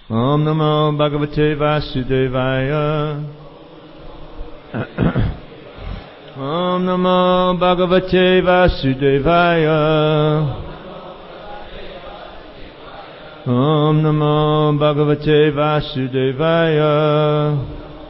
Om Namo Bhagavate Vasudevaya. Om Namo Bhagavate Vasudevaya. Om Namo Bhagavate Vasudevaya.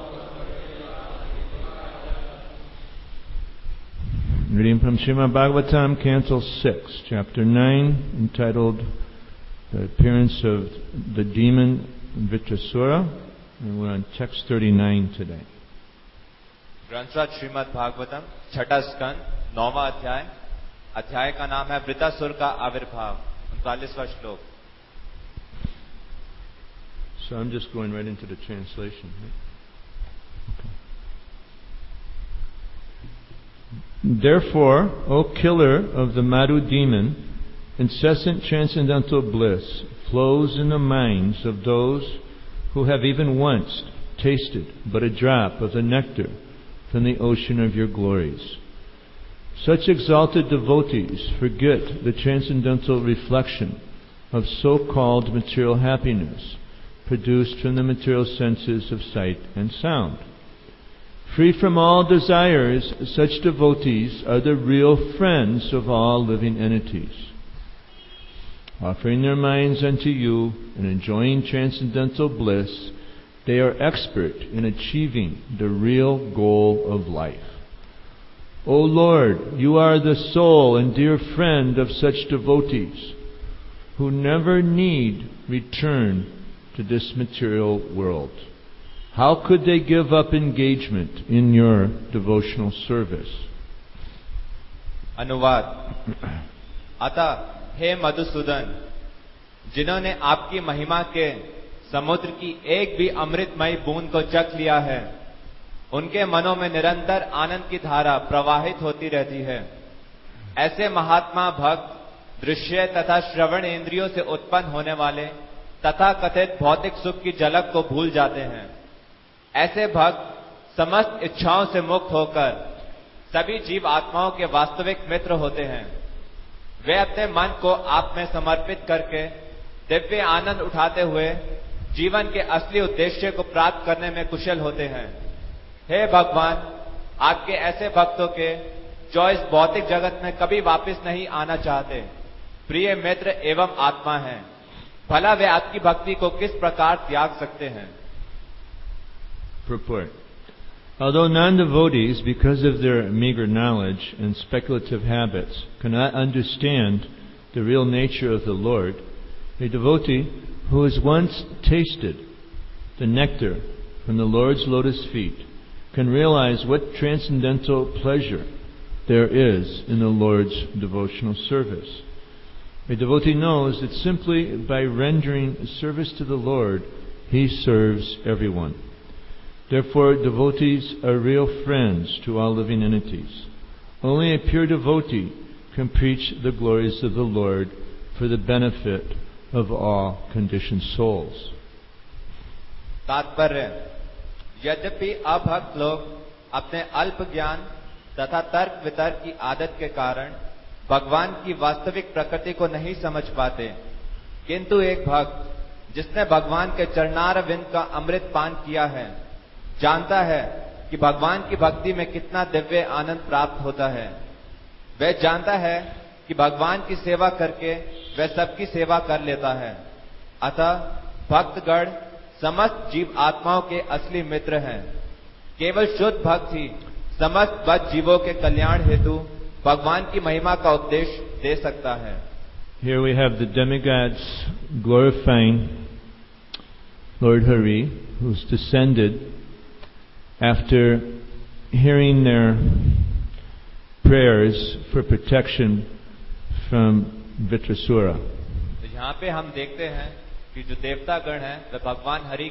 Reading from Srimad Bhagavatam, Canto 6, Chapter 9, entitled The Appearance of the Demon Vritrasura, and we're on text 39 today. ग्रंथराज Shrimad Bhagavatam छठा स्कंद 9वां अध्याय। अध्याय का नाम है वृत्रासुर का आविर्भाव। 39वां श्लोक। So I'm just going right into the translation. Okay. Therefore, O killer of the Madhu demon, incessant transcendental bliss flows in the minds of those who have even once tasted but a drop of the nectar from the ocean of your glories. Such exalted devotees forget the transcendental reflection of so-called material happiness produced from the material senses of sight and sound. Free from all desires, such devotees are the real friends of all living entities. Offering their minds unto you and enjoying transcendental bliss, they are expert in achieving the real goal of life. O Lord, you are the sole and dear friend of such devotees who never need return to this material world. How could they give up engagement in your devotional service? अनुवाद। अतः हे मधुसूदन, जिन्होंने आपकी महिमा के समुद्र की एक भी अमृतमयी बूंद को चख लिया है, उनके मनों में निरंतर आनंद की धारा प्रवाहित होती रहती है। ऐसे महात्मा भक्त दृश्य तथा श्रवण इंद्रियों से उत्पन्न होने वाले तथा कथित भौतिक सुख की झलक को भूल जाते हैं। ऐसे भक्त समस्त इच्छाओं से मुक्त होकर सभी जीव आत्माओं के वास्तविक मित्र होते हैं। वे अपने मन को आप में समर्पित करके दिव्य आनंद उठाते हुए जीवन के असली उद्देश्य को प्राप्त करने में कुशल होते हैं। हे भगवान, आपके ऐसे भक्तों के जो इस भौतिक जगत में कभी वापस नहीं आना चाहते, प्रिय मित्र एवं आत्मा हैं। भला वे आपकी भक्ति को किस प्रकार त्याग सकते हैं? Purport. Although non-devotees, because of their meager knowledge and speculative habits, cannot understand the real nature of the Lord, a devotee who has once tasted the nectar from the Lord's lotus feet can realize what transcendental pleasure there is in the Lord's devotional service. A devotee knows that simply by rendering service to the Lord, he serves everyone. Therefore, devotees are real friends to all living entities. Only a pure devotee can preach the glories of the Lord for the benefit of all conditioned souls. तात्पर्य। यद्यपि अभक्त लोग अपने अल्प ज्ञान तथा तर्क वितर्क की आदत के कारण भगवान की वास्तविक प्रकृति को नहीं समझ पाते, किंतु एक भक्त जिसने भगवान के चरणारविंद का अमृत पान किया है, जानता है कि भगवान की भक्ति में कितना दिव्य आनंद प्राप्त होता है। वह जानता है कि भगवान की सेवा करके वह सबकी सेवा कर लेता है। अतः भक्तगण समस्त जीव आत्माओं के असली मित्र हैं। केवल शुद्ध भक्त ही समस्त बद्ध जीवों के कल्याण हेतु भगवान की महिमा का उपदेश दे सकता है। Here we have the demigods glorifying Lord Hari, who's descended after hearing their prayers for protection from Vritrasura. तो यहाँ पे हम देखते हैं कि जो देवता गण हैं वे भगवान हरि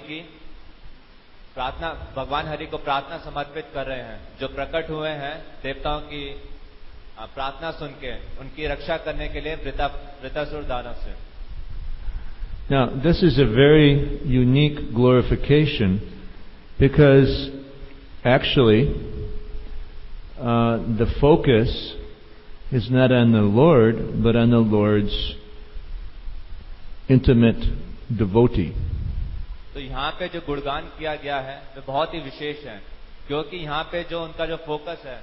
को प्रार्थना समर्पित कर रहे हैं, जो प्रकट हुए हैं देवताओं की प्रार्थना सुन के उनकी रक्षा करने के लिए वृत्रासुर दानव से। Now, this is a very unique glorification because actually the focus is not on the Lord, but on the Lord's intimate devotee. तो यहाँ पे जो गुणगान किया गया है वो बहुत ही विशेष है, क्योंकि यहाँ पे जो उनका जो फोकस है,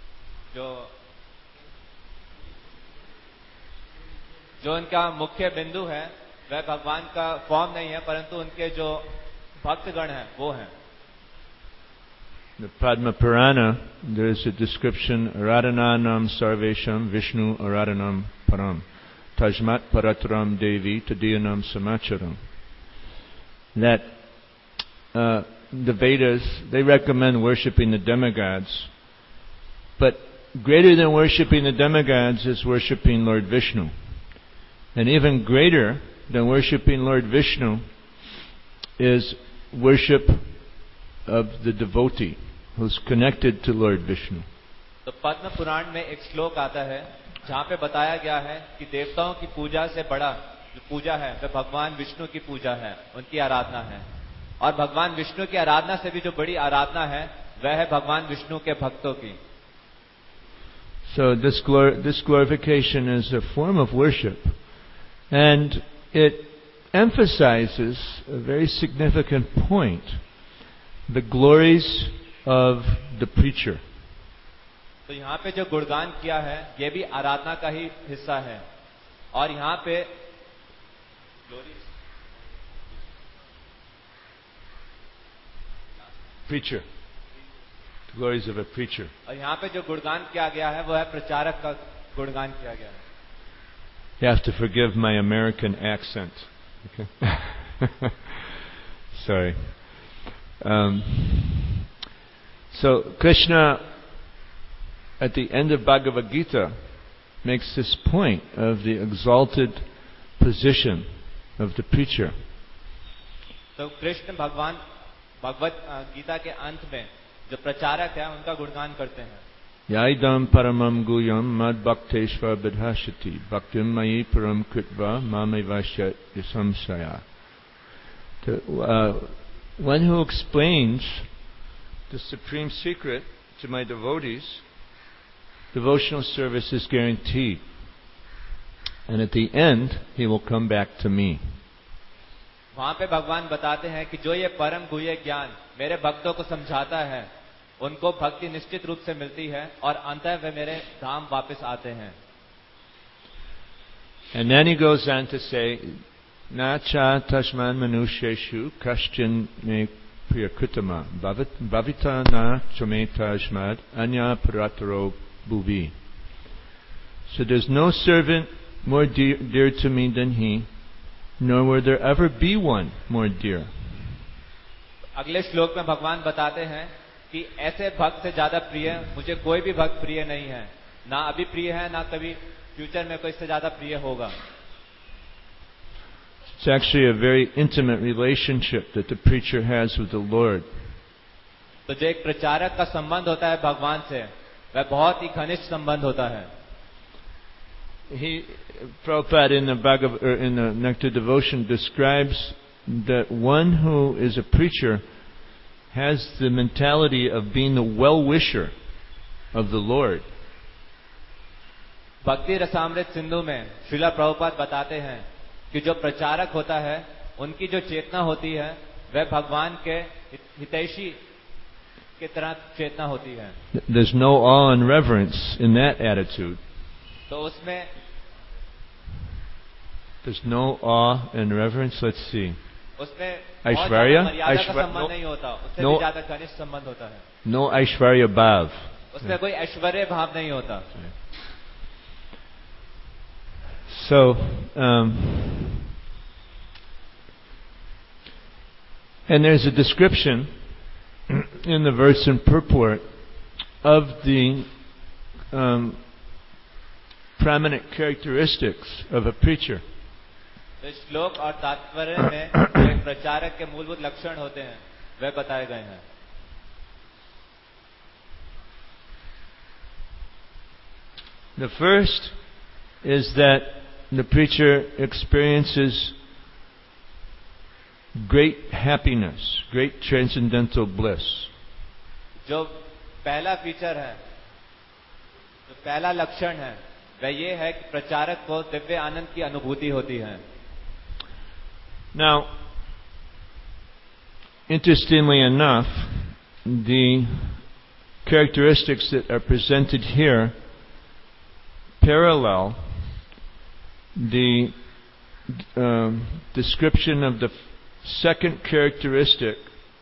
जो उनका मुख्य बिंदु है, वह भगवान का फॉर्म नहीं है, परंतु उनके जो भक्तगण हैं वो हैं। The Padma Purana, there is a description, Aradhananam Sarvesham Vishnu Aradhanam Param, Tajmat Paratram Devi Tadiyanam Samacharam. That the Vedas, they recommend worshipping the demigods, but greater than worshipping the demigods is worshipping Lord Vishnu. And even greater than worshipping Lord Vishnu is worship of the devotee who's connected to Lord Vishnu. तो पद्म पुराण में एक श्लोक आता है जहाँ पे बताया गया है कि देवताओं की पूजा से बड़ा जो पूजा है वह भगवान विष्णु की पूजा है, उनकी आराधना है, और भगवान विष्णु की आराधना से भी जो बड़ी आराधना है वह है भगवान विष्णु के भक्तों की। So this glorification is a form of worship, and it emphasizes a very significant point: the glories of the preacher. तो यहाँ पे जो गुणगान किया है ये भी आराधना का ही हिस्सा है, और यहाँ पे preacher, the glories of a preacher. और यहाँ पे जो गुणगान किया गया है वो है प्रचारक का गुणगान किया गया है। You have to forgive my American accent. Okay? Sorry. So Krishna, at the end of Bhagavad Gita, makes this point of the exalted position of the preacher. तो कृष्ण भगवान भगवत गीता के अंत में जो प्रचारक है उनका गुणगान करते हैं। Yaidam paramam guyam mad bhakteshva bidhashati bhaktim mayi param kritva mamevasya yasamsaya. One who explains the supreme secret to my devotees, devotional service is guaranteed. And at the end, he will come back to me. वहां पे भगवान बताते हैं कि जो ये परम गुह्य ज्ञान मेरे भक्तों को समझाता है, उनको भक्ति निश्चित रूप से मिलती है और अंततः वे मेरे धाम वापस आते हैं। And then he goes on to say, Na cha tashman manusheshu kashchin me priyakritama bhavita na chometajmad anya parataro bhuvi. So there's no servant more dear to me than he, nor will there ever be one more dear. अगले श्लोक में भगवान बताते हैं कि ऐसे भक्त से ज्यादा प्रिय मुझे कोई भी भक्त प्रिय नहीं है, ना अभी प्रिय है ना कभी फ्यूचर में कोई इससे ज्यादा प्रिय होगा। It's actually a very intimate relationship that the preacher has with the Lord. तो जो एक प्रचारक का संबंध होता है भगवान से, वह बहुत ही घनिष्ठ संबंध होता है। Prabhupada in the Nectar Devotion describes that one who is a preacher has the mentality of being the well-wisher of the Lord. भक्ति रसामृत सिंधु में श्रीला प्रभुपाद बताते हैं कि जो प्रचारक होता है उनकी जो चेतना होती है वह भगवान के हितैषी की तरह चेतना होती है। There's no awe and reverence in that attitude. तो उसमें There's no awe and reverence. Let's see. उसमें Aishwarya? मर्यादा का संबंध नहीं होता, उससे भी ज्यादा घनिष्ठ संबंध होता है। No Aishwarya Bhav. उसमें कोई ऐश्वर्य भाव नहीं होता। So, and there's a description in the verse and purport of the prominent characteristics of a preacher. तो श्लोक और तात्पर्य में जो एक प्रचारक के मूलभूत लक्षण होते हैं वह बताए गए हैं। The first is that the preacher experiences great happiness, great transcendental bliss. जो पहला फीचर है, जो पहला लक्षण है, वह ये है कि प्रचारक को दिव्य आनंद की अनुभूति होती है। Now, interestingly enough, the characteristics that are presented here parallel the description of the second characteristic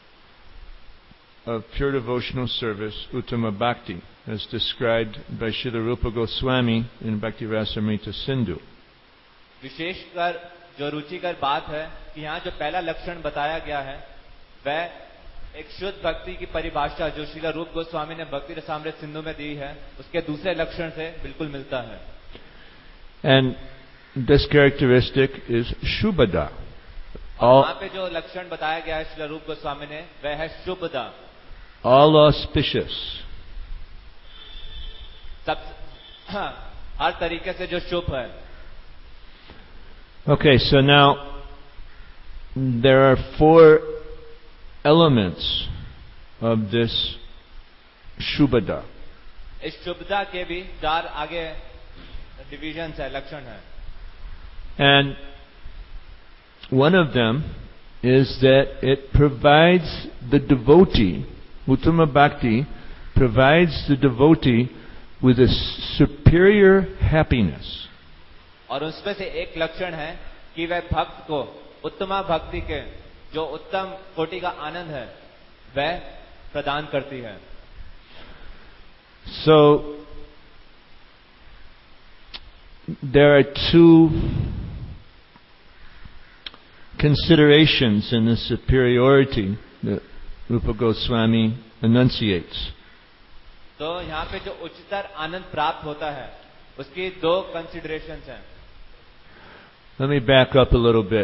of pure devotional service, Uttama Bhakti, as described by Srila Rupa Goswami in Bhakti Rasamrita Sindhu. विशेषकर जो रुचिकर बात है कि यहाँ जो पहला लक्षण बताया गया है वह एक शुद्ध भक्ति की परिभाषा जो श्रील रूप गोस्वामी ने भक्ति रसामृत सिंधु में दी है उसके दूसरे लक्षण से बिल्कुल मिलता है. And this characteristic is Shubhada. वहाँ पे जो लक्षण बताया गया है श्रील रूप गोस्वामी ने वह है शुभदा. All auspicious. सब हर तरीके से जो शुभ है. Okay, so now there are 4 elements of this Shubhada. इस शुभदा के भी 4 आगे डिविजन्स है, लक्षण है. And one of them is that it provides the devotee, Uttama Bhakti, provides the devotee with a superior happiness. और उसमें से एक लक्षण है कि वह भक्त को उत्तमा भक्ति के जो उत्तम कोटि का आनंद है वह प्रदान करती है. So there are 2 considerations in the superiority that Rupa Goswami enunciates. तो यहाँ पे जो उच्चतर आनंद प्राप्त होता है उसकी 2 कंसिडरेशंस हैं. Let me back up a little bit.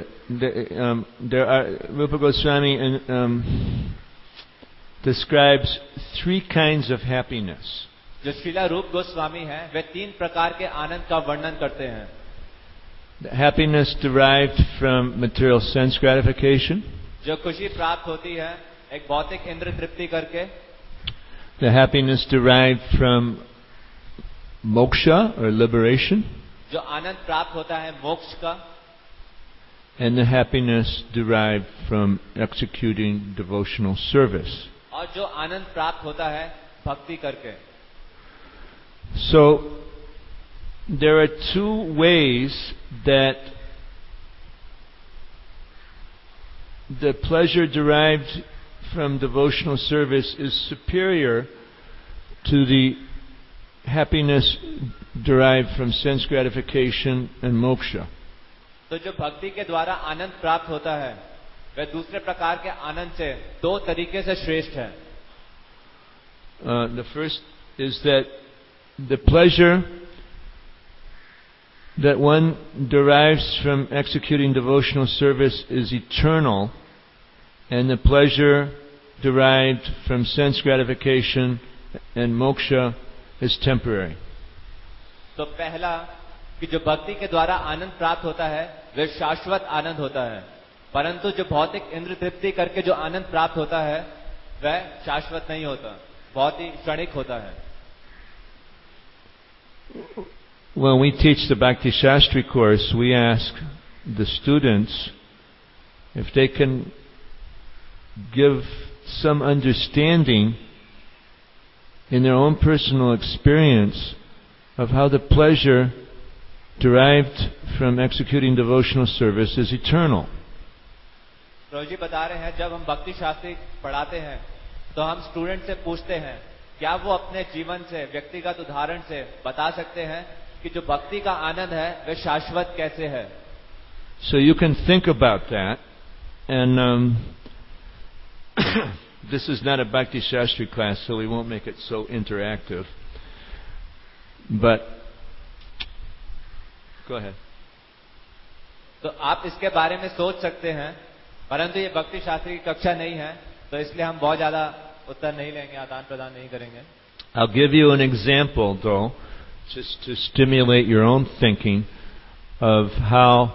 Rupa Goswami describes 3 kinds of happiness. जो श्रीला रूप गोस्वामी हैं वे 3 प्रकार के आनंद का वर्णन करते हैं. The happiness derived from material sense gratification. जो खुशी प्राप्त होती है एक भौतिक इंद्र तृप्ति करके. The happiness derived from moksha or liberation. जो आनंद प्राप्त होता है मोक्ष का. And the happiness derived from executing devotional service. और जो आनंद प्राप्त होता है भक्ति करके. So there are 2 ways that the pleasure derived from devotional service is superior to the happiness derived from sense gratification and moksha. तो जो भक्ति के द्वारा आनंद प्राप्त होता है वह दूसरे प्रकार के आनंद से 2 तरीके से श्रेष्ठ है. The first is that the pleasure that one derives from executing devotional service is eternal, and the pleasure derived from sense gratification and moksha is temporary. तो पहला कि जो भक्ति के द्वारा आनंद प्राप्त होता है वह शाश्वत आनंद होता है, परंतु जो भौतिक इंद्र तृप्ति करके जो आनंद प्राप्त होता है वह शाश्वत नहीं होता, बहुत ही क्षणिक होता है. When we teach the Bhakti Shastri course, we ask the students if they can give some understanding in their own personal experience of how the pleasure derived from executing devotional service is eternal. प्रभु जी बता रहे हैं जब हम भक्ति शास्त्री पढ़ाते हैं तो हम स्टूडेंट से पूछते हैं क्या वो अपने जीवन से व्यक्तिगत उदाहरण से बता सकते हैं कि जो भक्ति का आनंद है वह शाश्वत कैसे है. So you can think about that, and this is not a Bhakti Shastri class, so we won't make it so interactive. But go ahead. तो आप इसके बारे में सोच सकते हैं, परंतु ये भक्ति शास्त्री की कक्षा नहीं है, तो इसलिए हम बहुत ज्यादा उत्तर नहीं लेंगे, आदान प्रदान नहीं करेंगे. I'll give you an example, though, just to stimulate your own thinking of how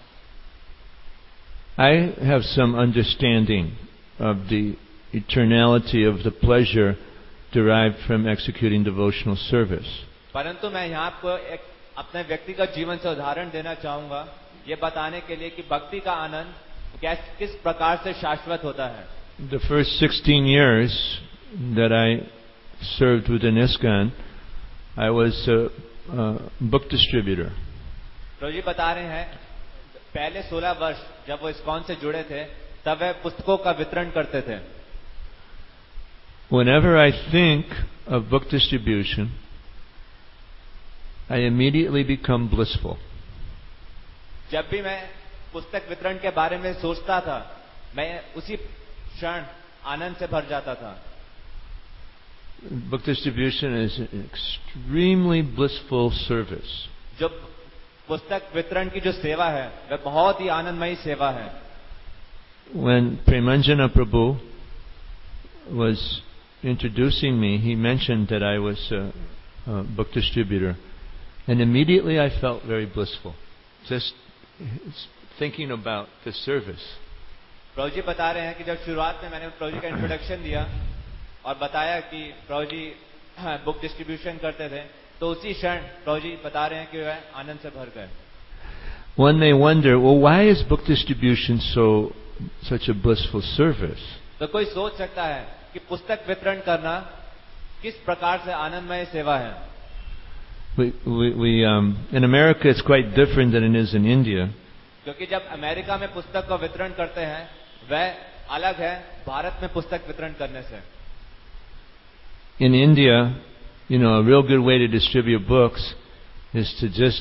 I have some understanding of the eternality of the pleasure derived from executing devotional service. परंतु मैं यहाँ आपको एक अपने व्यक्तिगत जीवन से उदाहरण देना चाहूंगा, ये बताने के लिए कि भक्ति का आनंद किस प्रकार से शाश्वत होता है. the first 16 years that I served within ISKCON, I was a book distributor. प्रभु जी बता रहे हैं पहले 16 वर्ष जब वो इस्कॉन से जुड़े थे तब वे पुस्तकों का वितरण करते थे. Whenever I think of book distribution, I immediately become blissful. जब भी मैं पुस्तक वितरण के बारे में सोचता था मैं उसी क्षण आनंद से भर जाता था. Book distribution is an extremely blissful service. जो पुस्तक वितरण की जो सेवा है वह बहुत ही आनंदमयी सेवा है. When Premanjana Prabhu was introducing me, he mentioned that I was a book distributor, and immediately I felt very blissful, just thinking about the service. प्रभु जी बता रहे हैं कि जब शुरुआत में मैंने प्रभु जी का इंट्रोडक्शन दिया और बताया कि प्रभु जी बुक डिस्ट्रीब्यूशन करते थे तो उसी क्षण प्रभु जी बता रहे हैं कि वह आनंद से भर गए. One may wonder, well, why is book distribution such a blissful service? तो कोई सोच सकता है कि पुस्तक वितरण करना किस प्रकार से आनंदमय सेवा है. In America it's quite different than it is in India. क्योंकि जब अमेरिका में पुस्तक का वितरण करते हैं वह अलग है भारत में पुस्तक वितरण करने से. In India, a real good way to distribute books is to just,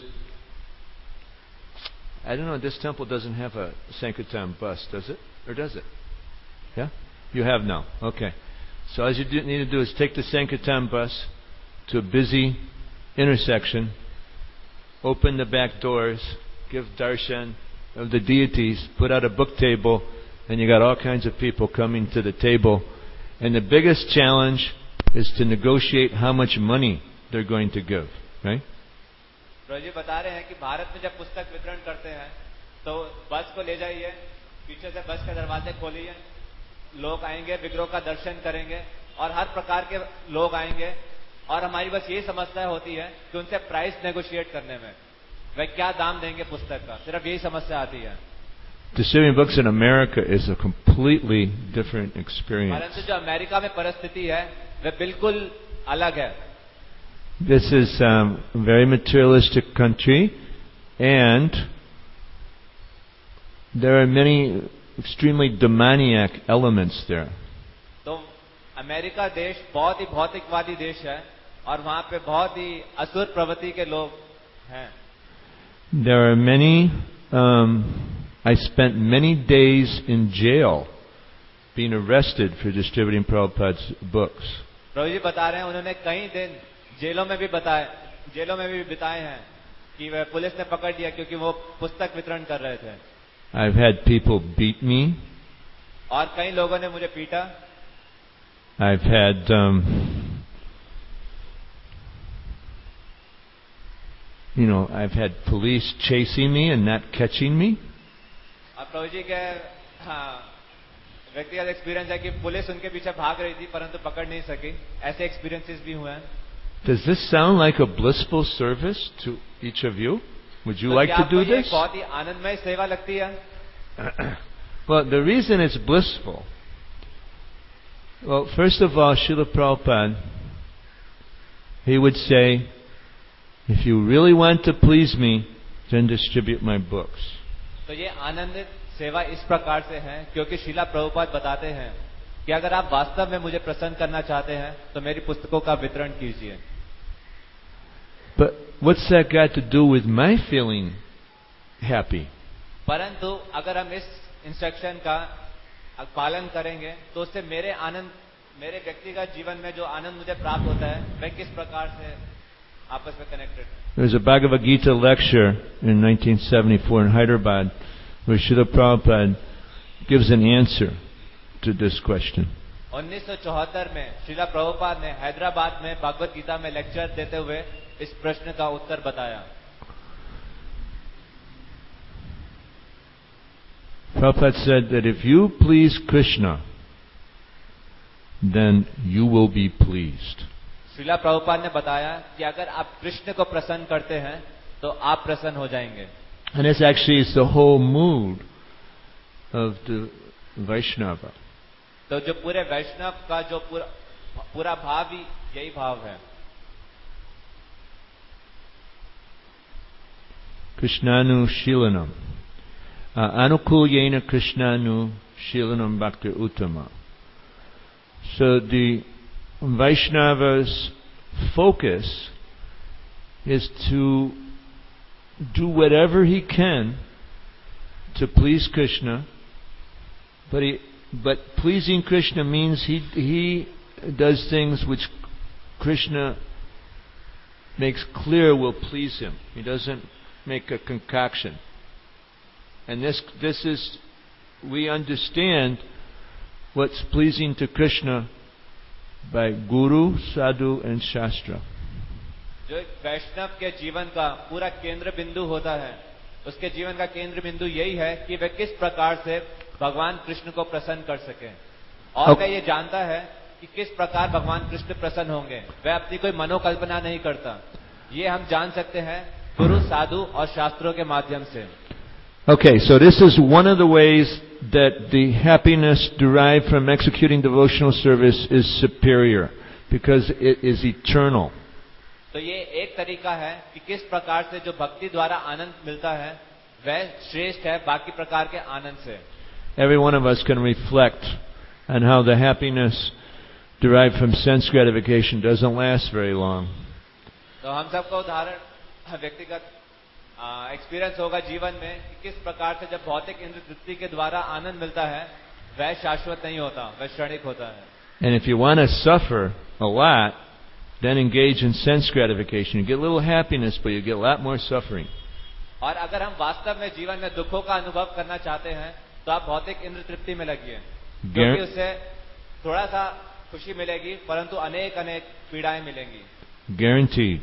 I don't know, this temple doesn't have a Sankirtan bus, does it? Or does it? Yeah? You have now. Okay. So all you need to do is take the Sankirtan bus to a busy intersection, open the back doors, give darshan of the deities, put out a book table, and you got all kinds of people coming to the table. And the biggest challenge is to negotiate how much money they're going to give, right? प्रभु जी बता रहे हैं कि भारत में जब पुस्तक वितरण करते हैं तो बस को ले जाइए, पीछे से बस के दरवाजे खोलिए, लोग आएंगे, विग्रह का दर्शन करेंगे और हर प्रकार के लोग आएंगे और हमारी बस यही समस्या होती है कि उनसे प्राइस नेगोशिएट करने में वे क्या दाम देंगे पुस्तक का, सिर्फ यही समस्या आती है. Distributing books in America is a completely different experience. परंतु जो अमेरिका में परिस्थिति है वह बिल्कुल अलग है. This is a very materialistic country, and there are many extremely demoniac elements there. तो अमेरिका देश बहुत ही भौतिकवादी देश है और वहां पे बहुत ही असुर प्रवृत्ति के लोग हैं. There are many. I spent many days in jail, being arrested for distributing Prabhupada's books. प्रभु जी बता रहे हैं उन्होंने कई दिन जेलों में भी बिताए हैं कि वह पुलिस ने पकड़ लिया क्योंकि वो पुस्तक वितरण कर रहे थे. I've had people beat me. और कई लोगों ने मुझे पीटा. I've had I've had police chasing me and not catching me. अब प्रभु जी के व्यक्तिगत एक्सपीरियंस है कि पुलिस उनके पीछे भाग रही थी परंतु पकड़ नहीं सकी. ऐसे एक्सपीरियंसेस भी हुए हैं. Does this sound like a blissful service to each of you? Would you like to do this? बहुत ही आनंदमय सेवा लगती है. Well, the reason it's blissful. Well, first of all, Srila Prabhupada, he would say, if you really want to please me, then distribute my books. तो ये आनंदित सेवा इस प्रकार से है क्योंकि श्रीला प्रभुपाद बताते हैं कि अगर आप वास्तव में मुझे प्रसन्न करना चाहते हैं तो मेरी पुस्तकों का वितरण कीजिए. But what's that got to do with my feeling happy? परंतु अगर हम इस इंस्ट्रक्शन का पालन करेंगे तो उससे मेरे व्यक्तिगत जीवन में जो आनंद मुझे प्राप्त होता है वह किस प्रकार से आपस में कनेक्टेड है. There was a Bhagavad Gita lecture in 1974 in Hyderabad where Srila Prabhupada gives an answer to this question. 1974 में श्रीला प्रभुपाद ने हैदराबाद में भगवत गीता में लेक्चर देते हुए इस प्रश्न का उत्तर बताया. Prabhupada said that if you please Krishna, then you will be pleased. Srila Prabhupada ने बताया कि अगर आप कृष्ण को प्रसन्न करते हैं तो आप प्रसन्न हो जाएंगे. And this actually is the whole mood of the Vaishnava. तो जो पूरे वैष्णव का जो पूरा भाव ही यही भाव है। Krishnanu Shilanam. Anukulyena Krishnanu Shilanam Bhakti Uttama. So the Vaishnava's focus is to do whatever he can to please Krishna, but pleasing Krishna means he does things which Krishna makes clear will please him. He doesn't make a concoction. And this is, we understand what's pleasing to Krishna by Guru, Sadhu and Shastra. जो एक वैष्णव के जीवन का पूरा केंद्र बिंदु होता है, उसके जीवन का केंद्र बिंदु यही है कि वह किस प्रकार से भगवान कृष्ण को प्रसन्न कर सके, और वह ये जानता है कि किस प्रकार भगवान कृष्ण प्रसन्न होंगे। वह अपनी कोई मनोकल्पना नहीं करता, ये हम जान सकते हैं गुरु, साधु और शास्त्रों के माध्यम से। Okay, so this is one of the ways that the happiness derived from executing devotional service is superior, because it is eternal. तो ये एक तरीका है कि किस प्रकार से जो भक्ति द्वारा आनंद मिलता है वह श्रेष्ठ है बाकी प्रकार के आनंद से। Every one of us can reflect on how the happiness derived from sense gratification doesn't last very long. तो हम सबका उदाहरण व्यक्तिगत एक्सपीरियंस होगा जीवन में कि किस प्रकार से जब भौतिक इंद्र तृप्ति के द्वारा आनंद मिलता है वह शाश्वत नहीं होता, वह क्षणिक होता है। And if you want to suffer a lot, then engage in sense gratification. You get a little happiness, but you get a lot more suffering. और अगर हम वास्तव में जीवन में दुखों का अनुभव करना चाहते हैं तो आप भौतिक इंद्र तृप्ति में लगिए, क्योंकि उससे थोड़ा सा खुशी मिलेगी परंतु अनेक अनेक पीड़ाएं मिलेंगी। Guaranteed.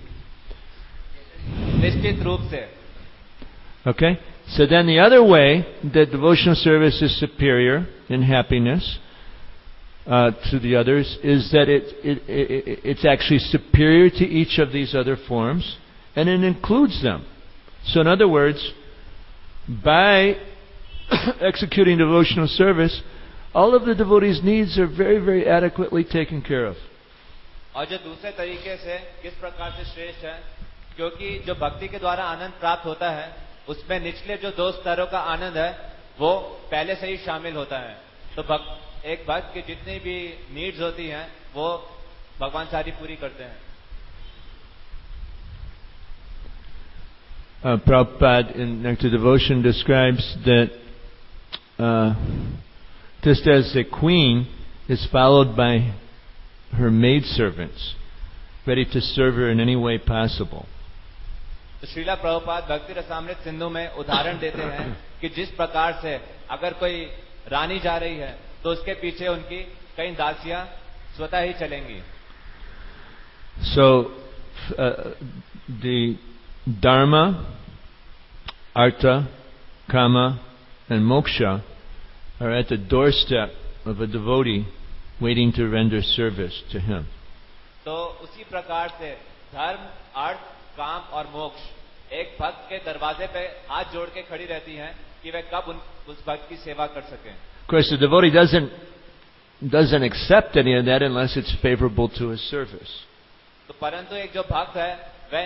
निश्चित रूप से। Okay? So then the other way that devotional service is superior in happiness to the others is that it's actually superior to each of these other forms, and it includes them. So in other words, by executing devotional service, all of the devotees' needs are very, very adequately taken care of. और जो दूसरे तरीके से किस प्रकार से श्रेष्ठ है, क्योंकि जो भक्ति के द्वारा आनंद प्राप्त होता है उसमें निचले जो दो स्तरों का आनंद है वो पहले से ही शामिल होता है। तो एक भक्त की जितनी भी नीड्स होती हैं वो भगवान सारी पूरी करते हैं। Prabhupada in Nectar Devotion describes that just as a queen is followed by her maidservants, ready to serve her in any way possible. तो श्रीला प्रभुपाद भक्ति रसामृत सिंधु में उदाहरण देते हैं कि जिस प्रकार से अगर कोई रानी जा रही है तो उसके पीछे उनकी कई दासियां स्वतः ही चलेंगी। So the Dharma, Artha, Kama, and Moksha are at the doorstep of a devotee waiting to render service to him. तो उसी प्रकार से धर्म, अर्थ, काम और मोक्ष एक भक्त के दरवाजे पे हाथ जोड़ के खड़ी रहती हैं कि वह कब उस भक्त की सेवा कर सकें। Of course, the devotee doesn't accept any of that unless it's favorable to his service. तो परंतु एक जो भक्त है वह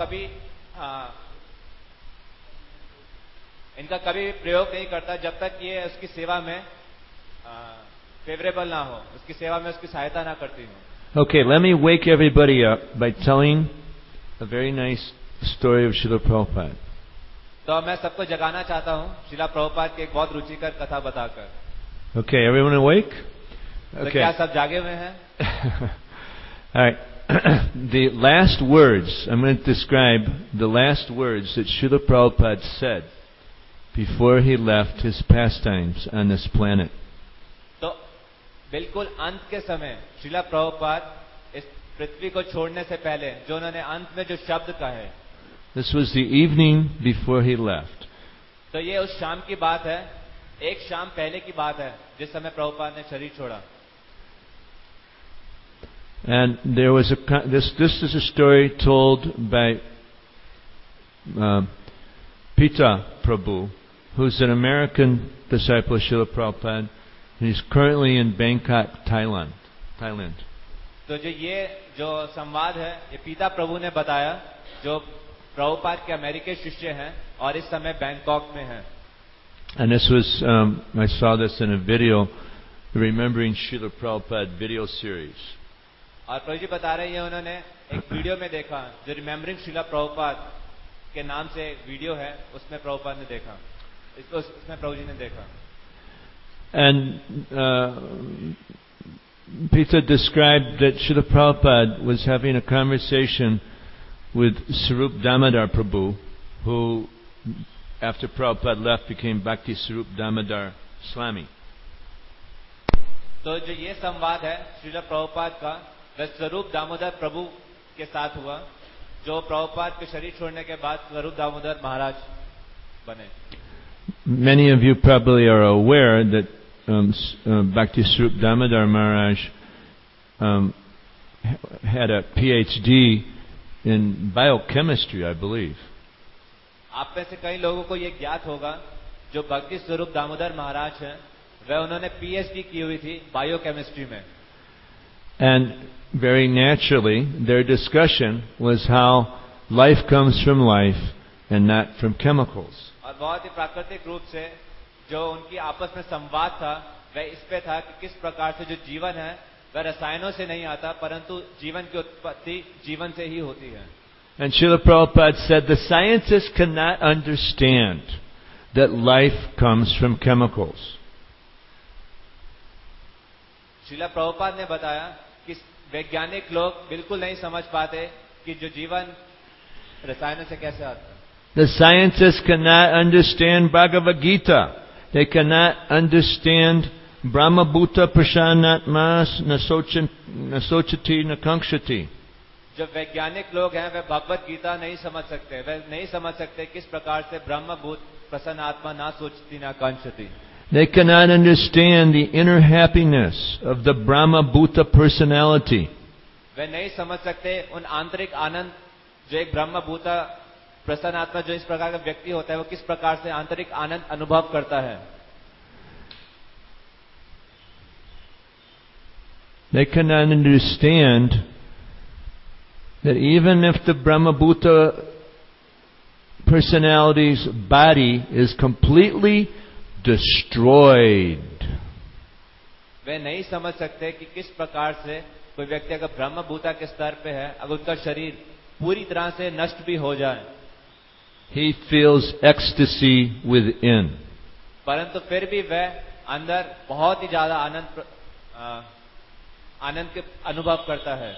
इनका कभी प्रयोग नहीं करता जब तक ये उसकी सेवा में फेवरेबल ना हो, उसकी सेवा में उसकी सहायता ना करती हो। Okay, let me wake everybody up by telling a very nice story of Srila Prabhupada. तो मैं सबको जगाना चाहता हूँ श्रीला प्रभुपाद की एक बहुत रुचिकर कथा बताकर। Okay, everyone awake? तो क्या सब जागे हुए हैं? All right. The last words, I'm going to describe the last words that Srila Prabhupada said before he left his pastimes on this planet. तो बिल्कुल अंत के समय श्रीला प्रभुपाद इस पृथ्वी को छोड़ने से पहले जो उन्होंने अंत में जो शब्द कहे, This was the evening before he left. तो ये उस शाम की बात है, एक शाम पहले की बात है जिस समय प्रभुपाद ने शरीर छोड़ा। And there was this is a story told by Pita Prabhu, who's an American disciple of Srila Prabhupada, He's currently in Bangkok, Thailand. तो जो संवाद है ये पिता प्रभु ने बताया, जो प्रभुपाद के अमेरिकी शिष्य हैं और इस समय बैंकॉक में हैं. And this was, I saw this in a video, Remembering Srila Prabhupada video series. और प्रभु जी बता रहे हैं, उन्होंने एक वीडियो में देखा जो रिमेम्बरिंग श्रीला प्रभुपाद के नाम से वीडियो है, उसमें प्रभुपाद ने देखा, इसको उसमें प्रभु जी ने देखा. And Pita described that Srila Prabhupada was having a conversation with Sarup Damodar Prabhu, who, after Prabhupada left, became Bhakti Sarup Damodar Swami. तो जो ये संवाद है श्रीला प्रभुपाद का, वह स्वरूप दामोदर प्रभु के साथ हुआ, जो प्रभुपाद के शरीर छोड़ने के बाद स्वरूप दामोदर महाराज बने. Many of you probably are aware that Bhakti Sarup Damodar Maharaj had a PhD in biochemistry, I believe. आप में से कई लोगों को ये ज्ञात होगा, जो भक्ति स्वरूप दामोदर महाराज हैं, वह उन्होंने PhD की हुई थी बायोकेमिस्ट्री में. And very naturally, their discussion was how life comes from life and not from chemicals. और बहुत ही प्राकृतिक रूप से जो उनकी आपस में संवाद था, वह इस पे था कि किस प्रकार से जो जीवन है वह रसायनों से नहीं आता, परंतु जीवन की उत्पत्ति जीवन से ही होती है. And Srila Prabhupada said the scientists cannot understand that life comes from chemicals. Srila Prabhupada ने बताया कि वैज्ञानिक लोग बिल्कुल नहीं समझ पाते कि जो जीवन रसायनों से कैसे आता है. The scientists cannot understand Bhagavad Gita. They cannot understand Brahma Bhuta Prashanatmas Nasochati Nakankshati. जो वैज्ञानिक लोग हैं वह भगवत गीता नहीं समझ सकते, वह नहीं समझ सकते किस प्रकार से ब्रह्म भूत प्रसन्न आत्मा ना सोचती ना कांक्षती. They cannot understand the inner happiness of the Brahma Bhuta personality. वे नहीं समझ सकते उन आंतरिक आनंद जो एक ब्रह्म भूता प्रसन्न आत्मा जो इस प्रकार का व्यक्ति होता है, वो किस प्रकार से आंतरिक आनंद अनुभव करता है. They cannot understand that even if the Brahma Bhuta personality's body is completely destroyed. वे नहीं समझ सकते कि किस प्रकार से कोई व्यक्ति अगर ब्रह्म भूता के स्तर पे है, अगर उनका शरीर पूरी तरह से नष्ट भी हो जाए, he feels ecstasy within. परंतु फिर भी वह अंदर बहुत ही ज्यादा आनंद के अनुभव करता है.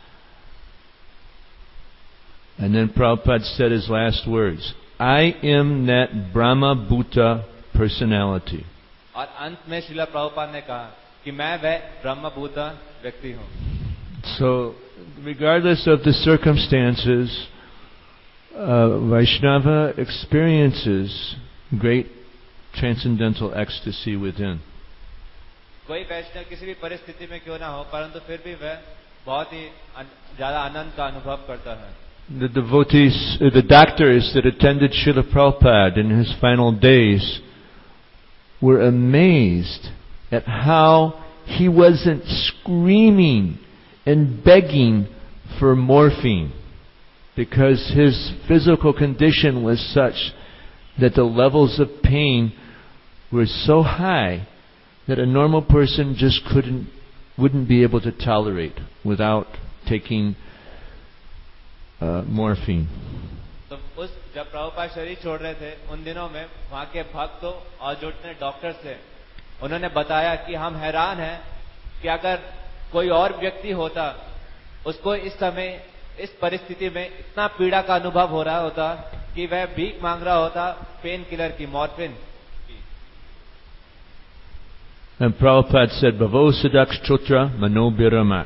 And then Prabhupada said his last words, I am that Brahma Bhuta personality. और अंत में श्रीला प्रभुपाद ने कहा कि मैं वह ब्रह्म भूता व्यक्ति हूं. So, regardless of the circumstances, Vaishnava experiences great transcendental ecstasy within. कोई वैष्णव किसी भी परिस्थिति में क्यों ना हो, परंतु फिर भी वह बहुत ही ज्यादा आनंद का अनुभव करता है. The devotees, the doctors that attended Srila Prabhupada in his final days were amazed at how he wasn't screaming and begging for morphine, because his physical condition was such that the levels of pain were so high that a normal person just wouldn't be able to tolerate without taking morphine. तो उस जब प्रभुपाद शरीर छोड़ रहे थे उन दिनों में वहां के भक्तों और जो डॉक्टर थे, उन्होंने बताया कि हम हैरान हैं कि अगर कोई और व्यक्ति होता, उसको इस समय इस परिस्थिति में इतना पीड़ा का अनुभव हो रहा होता कि वह भीख मांग रहा होता पेन किलर की, morphine. And Prabhupada said, Bhavo Sadaks Chotra Mano Biramat.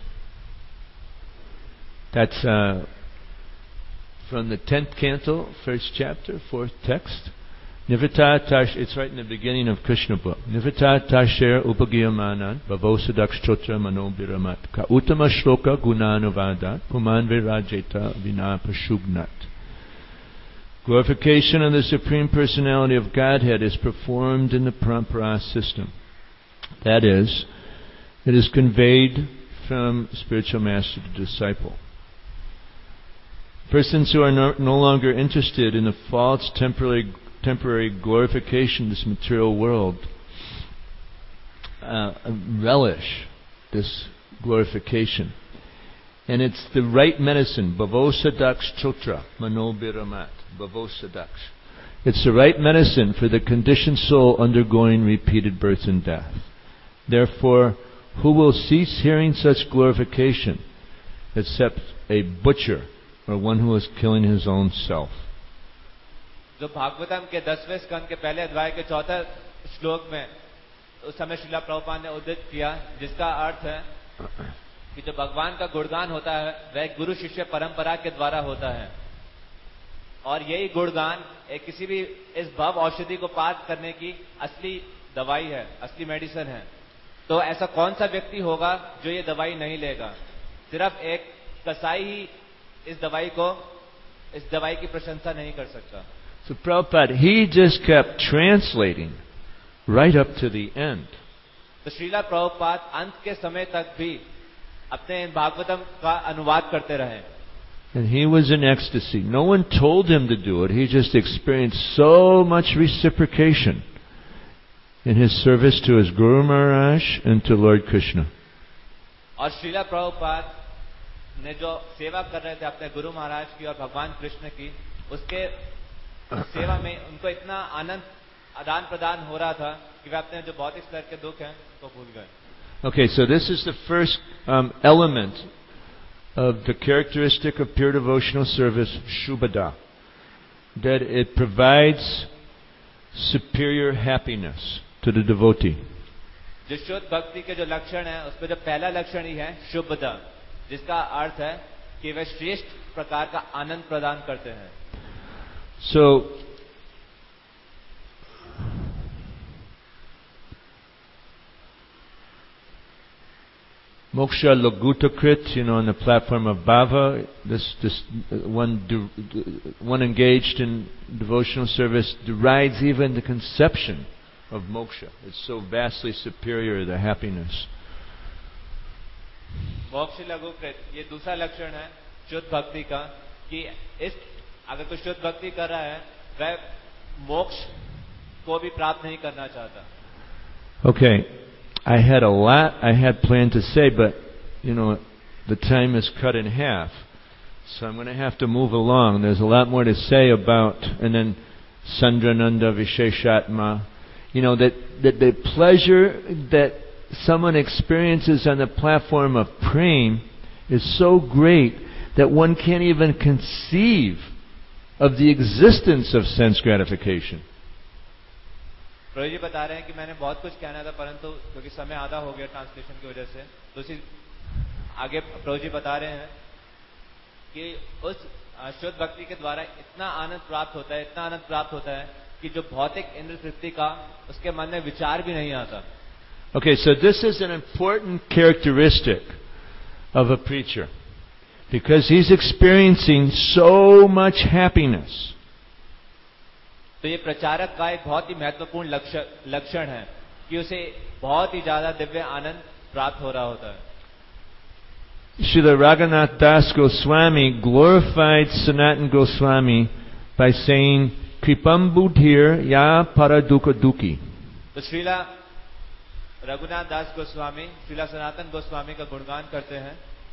That's from the 10th canto, 1st chapter, 4th text. Nivita Tash, it's right in the beginning of Krishna book. Nivita Tasher Upagiyamanan Bhavo Sadaks Chotra Mano Biramat. Ka Uttama Shloka Gunanavadat Puman Virajeta Vina Pashugnat. Glorification of the Supreme Personality of Godhead is performed in the Parampara system. That is, it is conveyed from spiritual master to disciple. Persons who are no longer interested in the false temporary glorification of this material world relish this glorification. And it's the right medicine. Bhavosadaks chotra manobiramat. Bhavosadaks. It's the right medicine for the conditioned soul undergoing repeated birth and death. Therefore, who will cease hearing such glorification except a butcher or one who is killing his own self? जो भागवतम के 10वें स्कंद के पहले अध्याय के 4th श्लोक में उस समय श्रीला प्रभुपाद ने उद्धृत किया, जिसका अर्थ है कि जो भगवान का गुणगान होता है वह गुरु शिष्य परंपरा के द्वारा होता है, और यही गुणगान एक किसी भी इस भव औषधि को पार करने की असली दवाई है, असली मेडिसिन है। तो ऐसा कौन सा व्यक्ति होगा जो ये दवाई नहीं लेगा? सिर्फ एक कसाई ही इस दवाई की प्रशंसा नहीं कर सकता। So Prabhupada, he just kept translating right up to the end. तो श्रीला प्रभुपाद अंत के समय तक भी अपने भागवतम का अनुवाद करते रहे। And he was in ecstasy. No one told him to do it. He just experienced so much reciprocation in his service to his Guru Maharaj and to Lord Krishna. और श्रीला प्रभुपाद ने जो सेवा कर रहे थे अपने गुरु महाराज की और भगवान कृष्ण की, उसके सेवा में उनको इतना आनंद आदान प्रदान हो रहा था कि वे अपने जो भौतिक स्तर के दुख हैं तो भूल गए। Okay, so this is the first element of the characteristic of pure devotional service, Shubhada, that it provides superior happiness to the devotee. जो शुद्ध भक्ति के जो लक्षण है उसमें जो पहला लक्षण ही है शुभदा, जिसका अर्थ है कि वे श्रेष्ठ प्रकार का आनंद प्रदान करते हैं। So Moksha Logutakrit, on the platform of Bhava, this one engaged in devotional service derides even the conception of moksha. It's so vastly superior, the happiness. मोक्ष लघुकृत, ये दूसरा लक्षण है शुद्ध भक्ति का, कि अगर कोई शुद्ध भक्ति कर रहा है वह मोक्ष को भी प्राप्त नहीं करना चाहता। Okay. I had planned to say, but, the time is cut in half. So I'm going to have to move along. There's a lot more to say about, and then Sandrananda Visheshatma, that the pleasure that someone experiences on the platform of prema is so great that one can't even conceive of the existence of sense gratification. प्रभु जी बता रहे हैं कि मैंने बहुत कुछ कहना था, परंतु क्योंकि समय आधा हो गया ट्रांसलेशन की वजह से, तो उसी आगे प्रभु जी बता रहे हैं कि उस शुद्ध भक्ति के द्वारा इतना आनंद प्राप्त होता है कि जो भौतिक इंद्र तृप्ति का उसके मन में विचार भी नहीं आता। Okay, so this is an important characteristic of a preacher, because he's experiencing so much happiness. तो ये प्रचारक का एक बहुत ही महत्वपूर्ण लक्षण है कि उसे बहुत ही ज्यादा दिव्य आनंद प्राप्त हो रहा होता है। Srila Raghunath Das Goswami glorified Sanatana Goswami by saying, Kripam buddhir ya paraduka duki. तो श्रीला रघुनाथ दास गोस्वामी श्रीला सनातन गोस्वामी का गुणगान करते हैं।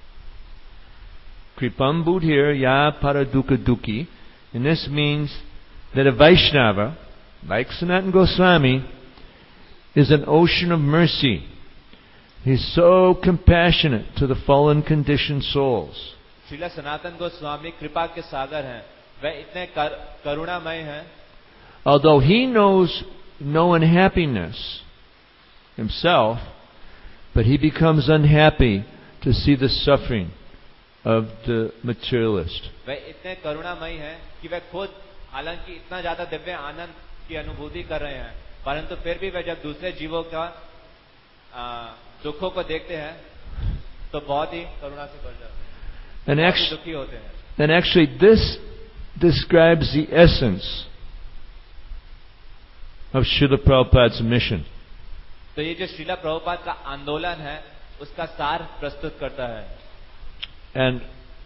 Kripam buddhir ya paraduka duki. And this means that a Vaishnava, like Sanatana Goswami, is an ocean of mercy. He's so compassionate to the fallen conditioned souls. Srila Sanatan Goswami कृपा के सागर हैं, वह इतने करुणामय हैं। Although he knows no unhappiness himself, but he becomes unhappy to see the suffering of the materialist. वह इतने करुणामय हैं कि वह खुद हालांकि इतना ज्यादा दिव्य आनंद की अनुभूति कर रहे हैं, परंतु फिर भी वे जब दूसरे जीवों का दुखों को देखते हैं तो बहुत ही करुणा से भर जाते हैं, दुखी होते हैं। And actually this describes the essence of Srila Prabhupada's mission. तो ये जो श्रीला प्रभुपाद का आंदोलन है उसका सार प्रस्तुत करता है. And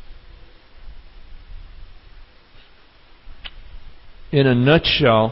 in a nutshell,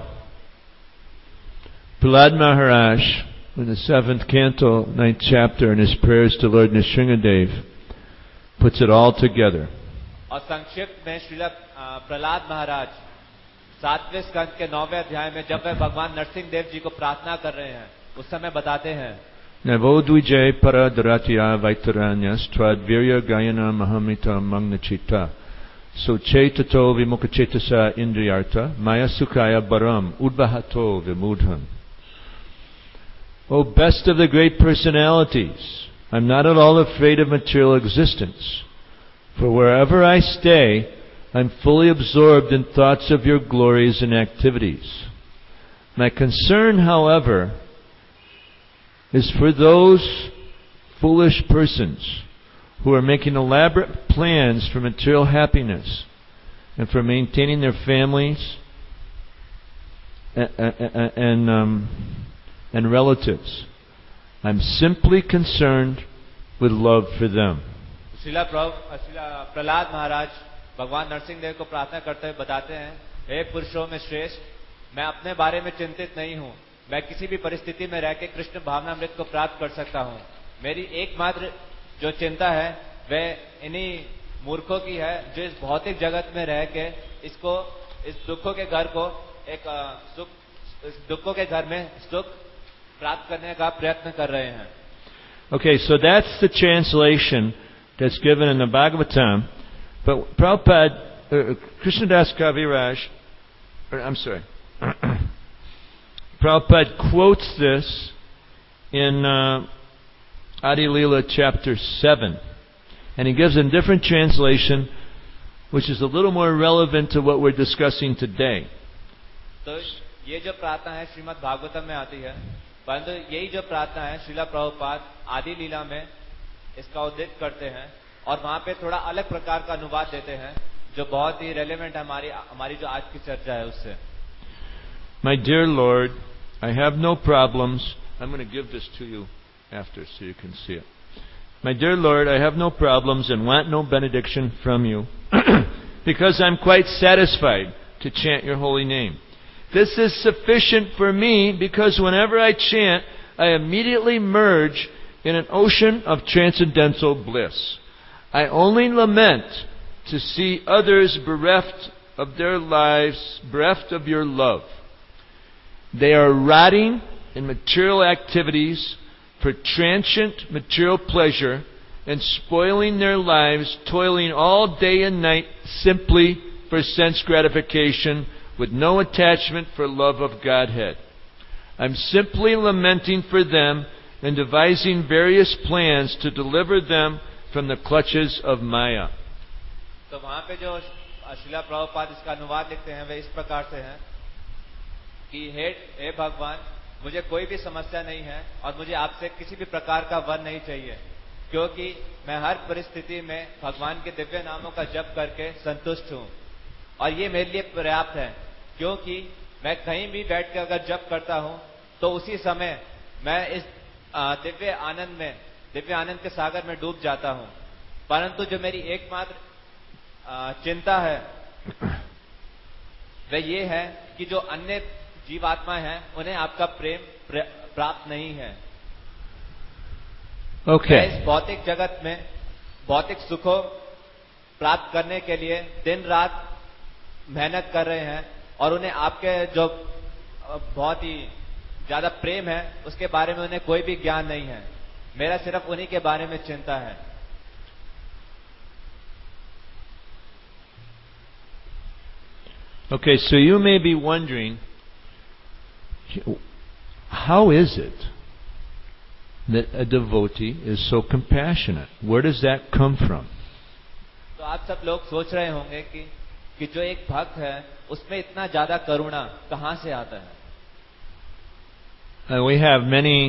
Prahlad Maharaj, in the 7th canto, 9th chapter, in his prayers to Lord Nrsingadev, puts it all together. और संक्षिप्त में श्रीला प्रहलाद महाराज 7वें स्कंद के 9वें अध्याय में जब वे भगवान नरसिंह देव जी को प्रार्थना कर रहे हैं उस समय बताते हैं, Navodvijay paradratya vaitaranyas twadvirya gayana mahamita magnachita sochetato vimukachetasa indriyarta maya sukhaya baram udvahato vimudham. O best of the great personalities, I'm not at all afraid of material existence, for wherever I stay, I'm fully absorbed in thoughts of your glories and activities. My concern, however, is for those foolish persons who are making elaborate plans for material happiness and for maintaining their families and relatives. I'm simply concerned with love for them. Srila Prahlad महाराज भगवान नरसिंह देव को प्रार्थना करते हुए बताते हैं, हे पुरुषों में श्रेष्ठ, मैं अपने बारे में चिंतित नहीं हूँ. मैं किसी भी परिस्थिति में रह के कृष्ण भावनामृत को प्राप्त कर सकता हूँ. मेरी एकमात्र जो चिंता है वह इन्हीं मूर्खों की है जो इस भौतिक जगत में रह के इस दुखों के घर को इस दुखों के घर में सुख प्राप्त करने का प्रयत्न कर रहे हैं. Okay, so that's the translation that's given in the Bhagavatam. But Prabhupada, Krishnadas Kaviraj, Prabhupada quotes this in Adi Leela chapter 7. And he gives a different translation, which is a little more relevant to what we're discussing today. तो ये जो प्रार्थना है श्रीमद् भागवतम में आती है, परंतु यही जो प्रार्थना है श्रीला प्रभुपाद आदि लीला में इसका उद्धृत करते हैं और वहां पे थोड़ा अलग प्रकार का अनुवाद देते हैं जो बहुत ही रेलेवेंट है हमारी जो आज की चर्चा है उससे. My dear Lord, I have no problems. I'm going to give this to you after so you can see it. My dear Lord, I have no problems and want no benediction from you because I'm quite satisfied to chant your holy name. This is sufficient for me because whenever I chant, I immediately merge in an ocean of transcendental bliss. I only lament to see others bereft of their lives, bereft of your love. They are rotting in material activities for transient material pleasure and spoiling their lives, toiling all day and night simply for sense gratification with no attachment for love of Godhead. I'm simply lamenting for them and devising various plans to deliver them from the clutches of Maya. तो वहां पे जो श्रीला प्रभुपाद इसका अनुवाद लिखते हैं वे इस प्रकार से हैं कि हे भगवान, मुझे कोई भी समस्या नहीं है और मुझे आपसे किसी भी प्रकार का वर नहीं चाहिए क्योंकि मैं हर परिस्थिति में भगवान के दिव्य नामों का जप करके संतुष्ट हूँ और ये मेरे लिए पर्याप्त है क्योंकि मैं कहीं भी बैठ कर अगर जप करता हूँ तो उसी समय मैं इस दिव्य आनंद के सागर में डूब जाता हूँ. परंतु जो मेरी एकमात्र चिंता है वह ये है कि जो अन्य जीवात्मा हैं उन्हें आपका प्रेम प्राप्त नहीं है. Okay. इस भौतिक जगत में भौतिक सुखों प्राप्त करने के लिए दिन रात मेहनत कर रहे हैं और उन्हें आपके जो बहुत ही ज्यादा प्रेम है उसके बारे में उन्हें कोई भी ज्ञान नहीं है. मेरा सिर्फ उन्हीं के बारे में चिंता है. Okay, so you may be wondering, how is it that a devotee is so compassionate? Where does that come from? तो आप सब लोग सोच रहे होंगे कि जो एक भक्त है उसमें इतना ज्यादा करुणा कहां से आता है. We have many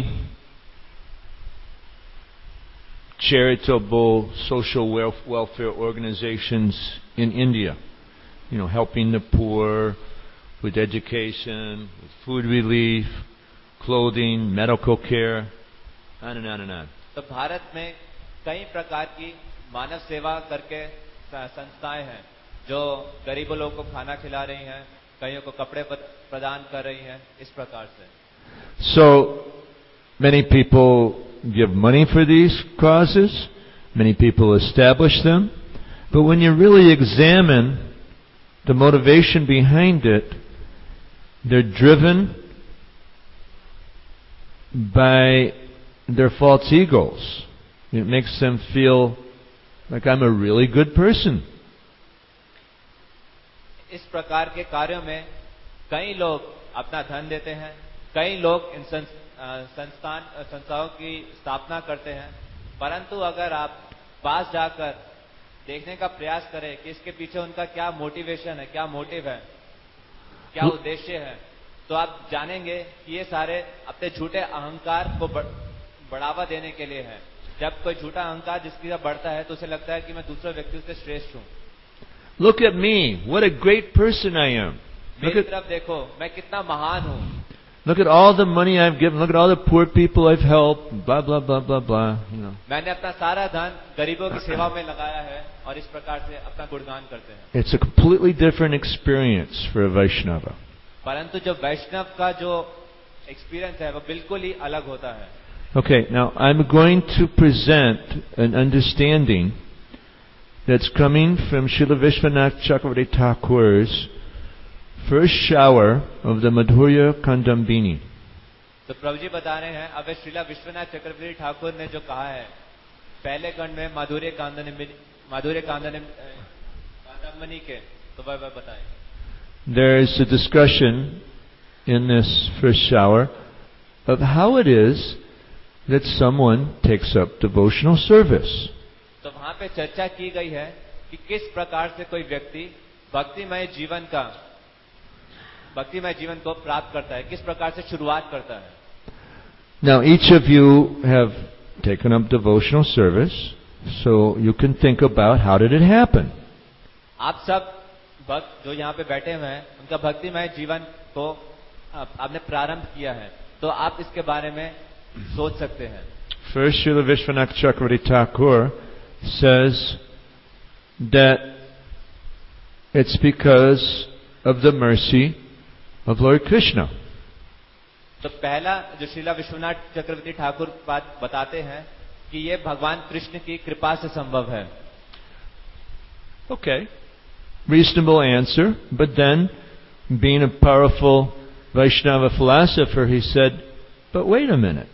charitable social welfare organizations in India, helping the poor with education, with food relief, clothing, medical care, on and on and on. तो भारत में कई प्रकार की मानव सेवा करके संस्थाएं हैं जो गरीबों लोगों को खाना खिला रही हैं, कईयों को कपड़े प्रदान कर रही हैं, इस प्रकार से. So many people give money for these causes, many people establish them, but when you really examine the motivation behind it, they're driven by their false egos. It makes them feel like I'm a really good person. इस प्रकार के कार्यों में कई लोग अपना धन देते हैं, कई लोग इन संस्थाओं की स्थापना करते हैं, परंतु अगर आप पास जाकर देखने का प्रयास करें कि इसके पीछे उनका क्या मोटिवेशन है, क्या मोटिव है, क्या उद्देश्य है, तो आप जानेंगे कि ये सारे अपने झूठे अहंकार को बढ़ावा देने के लिए है. जब कोई झूठा अहंकार जिसकी तरफ बढ़ता है तो उसे लगता है कि मैं दूसरे व्यक्ति से श्रेष्ठ हूं. Look at me, what a great person I am. मेरी तरफ देखो, मैं कितना महान हूं. Look at all the money I've given. Look at all the poor people I've helped. Blah blah blah blah blah. You know. मैंने अपना सारा धन गरीबों की सेवा में लगाया है और इस प्रकार से अपना गुणगान करते हैं. It's a completely different experience for a Vaishnava. परंतु जो वैष्णव का जो एक्सपीरियंस है वो बिल्कुल ही अलग होता है. Okay, now I'm going to present an understanding that's coming from Srila Vishwanath Chakravarti Thakur's first shower of the Madhurya Kandambini. तो प्रभु जी बता रहे हैं, अब श्रीला विश्वनाथ चक्रवर्ती ठाकुर ने जो कहा है पहले खंड में माधुर्य कांदम्बनी के, तो वह बताएं. There is a discussion in this first shower of how it is that someone takes up devotional service. तो वहां पे चर्चा की गई है कि किस प्रकार से कोई व्यक्ति भक्तिमय जीवन को प्राप्त करता है, किस प्रकार से शुरुआत करता है. Now each of you have taken up devotional service, so you can think about how did it happen. आप सब भक्त जो यहाँ पे बैठे हुए हैं उनका भक्तिमय जीवन को आपने प्रारंभ किया है, तो आप इसके बारे में सोच सकते हैं. First, Srila Vishwanath Chakravarti Thakur says that it's because of the mercy of Lord Krishna. तो पहला जो श्रीला विश्वनाथ चक्रवर्ती ठाकुर बात बताते हैं कि ये भगवान कृष्ण की कृपा से संभव है. Okay, reasonable answer, but then being a powerful Vaishnava philosopher, he said, but wait a minute.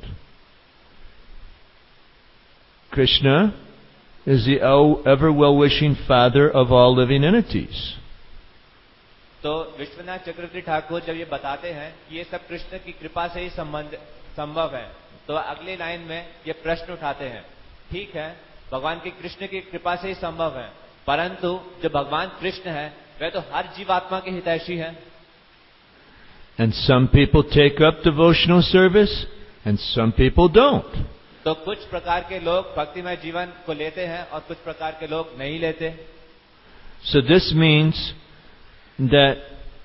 Krishna is the ever well-wishing Father of all living entities. तो विश्वनाथ चक्रवर्ती ठाकुर जब ये बताते हैं कि ये सब कृष्ण की कृपा से ही संभव है, तो अगली लाइन में ये प्रश्न उठाते हैं, ठीक है भगवान की कृष्ण की कृपा से ही संभव है, परंतु जो भगवान कृष्ण है वह तो हर जीवात्मा के हितैषी है. And some people take up devotional service and some people don't. तो कुछ प्रकार के लोग भक्तिमय जीवन को लेते हैं और कुछ प्रकार के लोग नहीं लेते. So this means that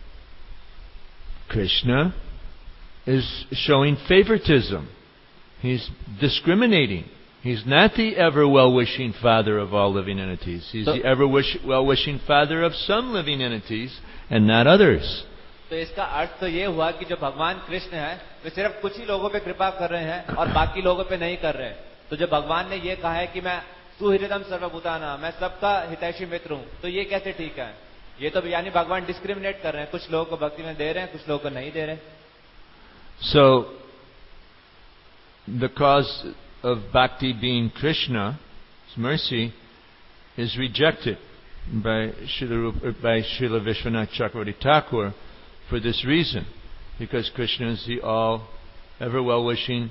Krishna is showing favoritism. He's discriminating. He's not the ever well-wishing Father of all living entities. He's the ever well-wishing Father of some living entities and not others. तो इसका अर्थ तो ये हुआ कि जो भगवान कृष्ण है वे सिर्फ कुछ ही लोगों पे कृपा कर रहे हैं और बाकी लोगों पे नहीं कर रहे. तो जो भगवान ने ये कहा है कि मैं सुहृदम सर्वभूताना, मैं सबका हितैषी मित्र हूं, तो ये कैसे ठीक है? ये तो यानी भगवान डिस्क्रिमिनेट कर रहे हैं, कुछ लोगों को भक्ति में दे रहे हैं, कुछ लोगों को नहीं दे रहे. So the cause of bhakti being Krishna's mercy is rejected by Srila Vishwanath Chakravarti Thakur for this reason, because Krishna is the ever well-wishing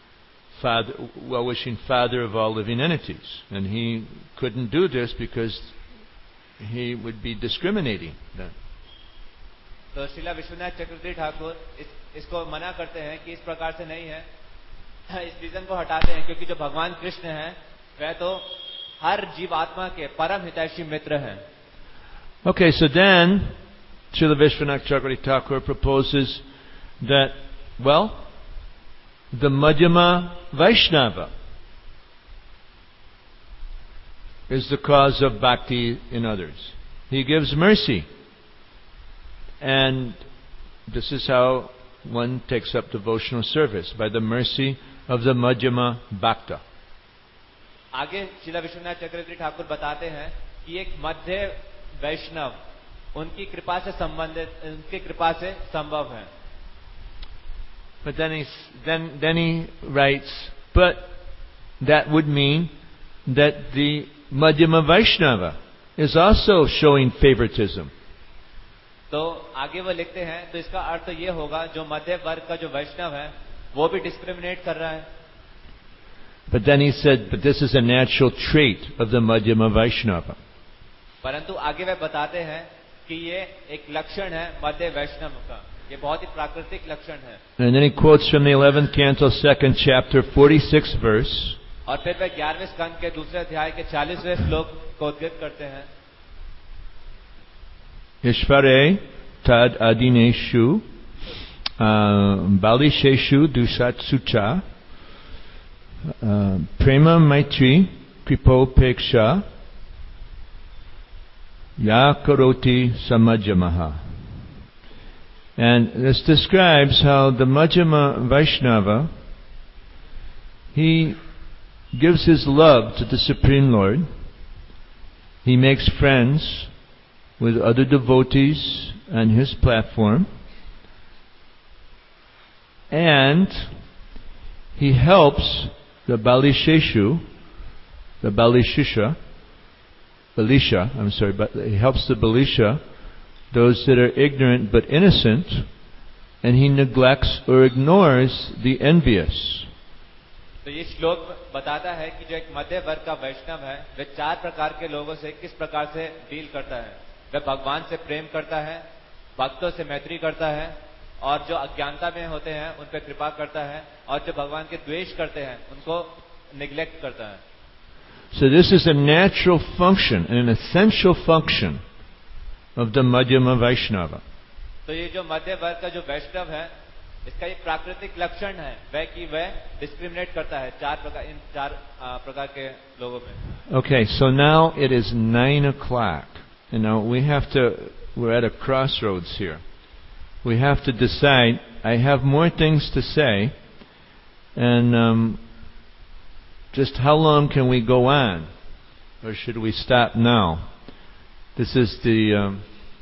Father of all living entities, and he couldn't do this because he would be discriminating then. तो श्रीला विश्वनाथ चक्रवर्ती ठाकुर इसको मना करते हैं कि इस प्रकार से नहीं है, इस रीजन को हटाते हैं क्योंकि जो भगवान कृष्ण है वह तो हर जीवात्मा के परम हितैषी मित्र हैं. Okay, so then Srila Vishwanath Chakravarti Thakur proposes that, well, the Madhyama Vaishnava is the cause of bhakti in others. He gives mercy. And this is how one takes up devotional service, by the mercy of the Madhyama Bhakta. आगे श्रील विश्वनाथ चक्रवर्ती ठाकुर बताते हैं कि एक मध्य वैष्णव उनकी कृपा से संभव है. But then he writes, but that would mean that the Madhyama Vaishnava is also showing favoritism. तो आगे वो लिखते हैं, तो इसका अर्थ ये होगा जो मध्य वर्ग का जो वैष्णव है वो भी डिस्क्रिमिनेट कर रहा है. But then he said, but this is a natural trait of the Madhyama Vaishnava. परंतु आगे वे बताते हैं कि ये एक लक्षण है मध्य वैष्णव का, ये बहुत ही प्राकृतिक लक्षण है. And then he quotes from the 11th canto, 2nd chapter, 46th verse. और फिर वे 11वें स्कंद के दूसरे अध्याय के 40वें श्लोक को उद्धृत करते हैं. Ishvare tad adineshu balisheshu dusatsucha prema maitri kripopeksha ya karoti samajamaha. And this describes how the Madhyama Vaishnava, he gives his love to the Supreme Lord. He makes friends with other devotees on his platform, and he helps the Balisha, but he helps the Balisha, those that are ignorant but innocent, and he neglects or ignores the envious. तो ये श्लोक बताता है कि जो एक मध्य वर्ग का वैष्णव है वह 4 प्रकार के लोगों से किस प्रकार से डील करता है. वह भगवान से प्रेम करता है, भक्तों से मैत्री करता है, और जो अज्ञानता में होते हैं उन पर कृपा करता है, और जो भगवान के द्वेष करते हैं उनको निग्लेक्ट करता है. So this is a natural function, an essential function of the Madhyama Vaishnava. तो ये जो मध्य वर्ग का जो वैष्णव है इसका एक प्राकृतिक लक्षण है वह कि वह डिस्क्रिमिनेट करता है इन चार प्रकार के लोगों में. Okay, so now it is 9 o'clock. And now we're at a crossroads here. We have to decide. I have more things to say, and just how long can we go on? Or should we stop now? This is the...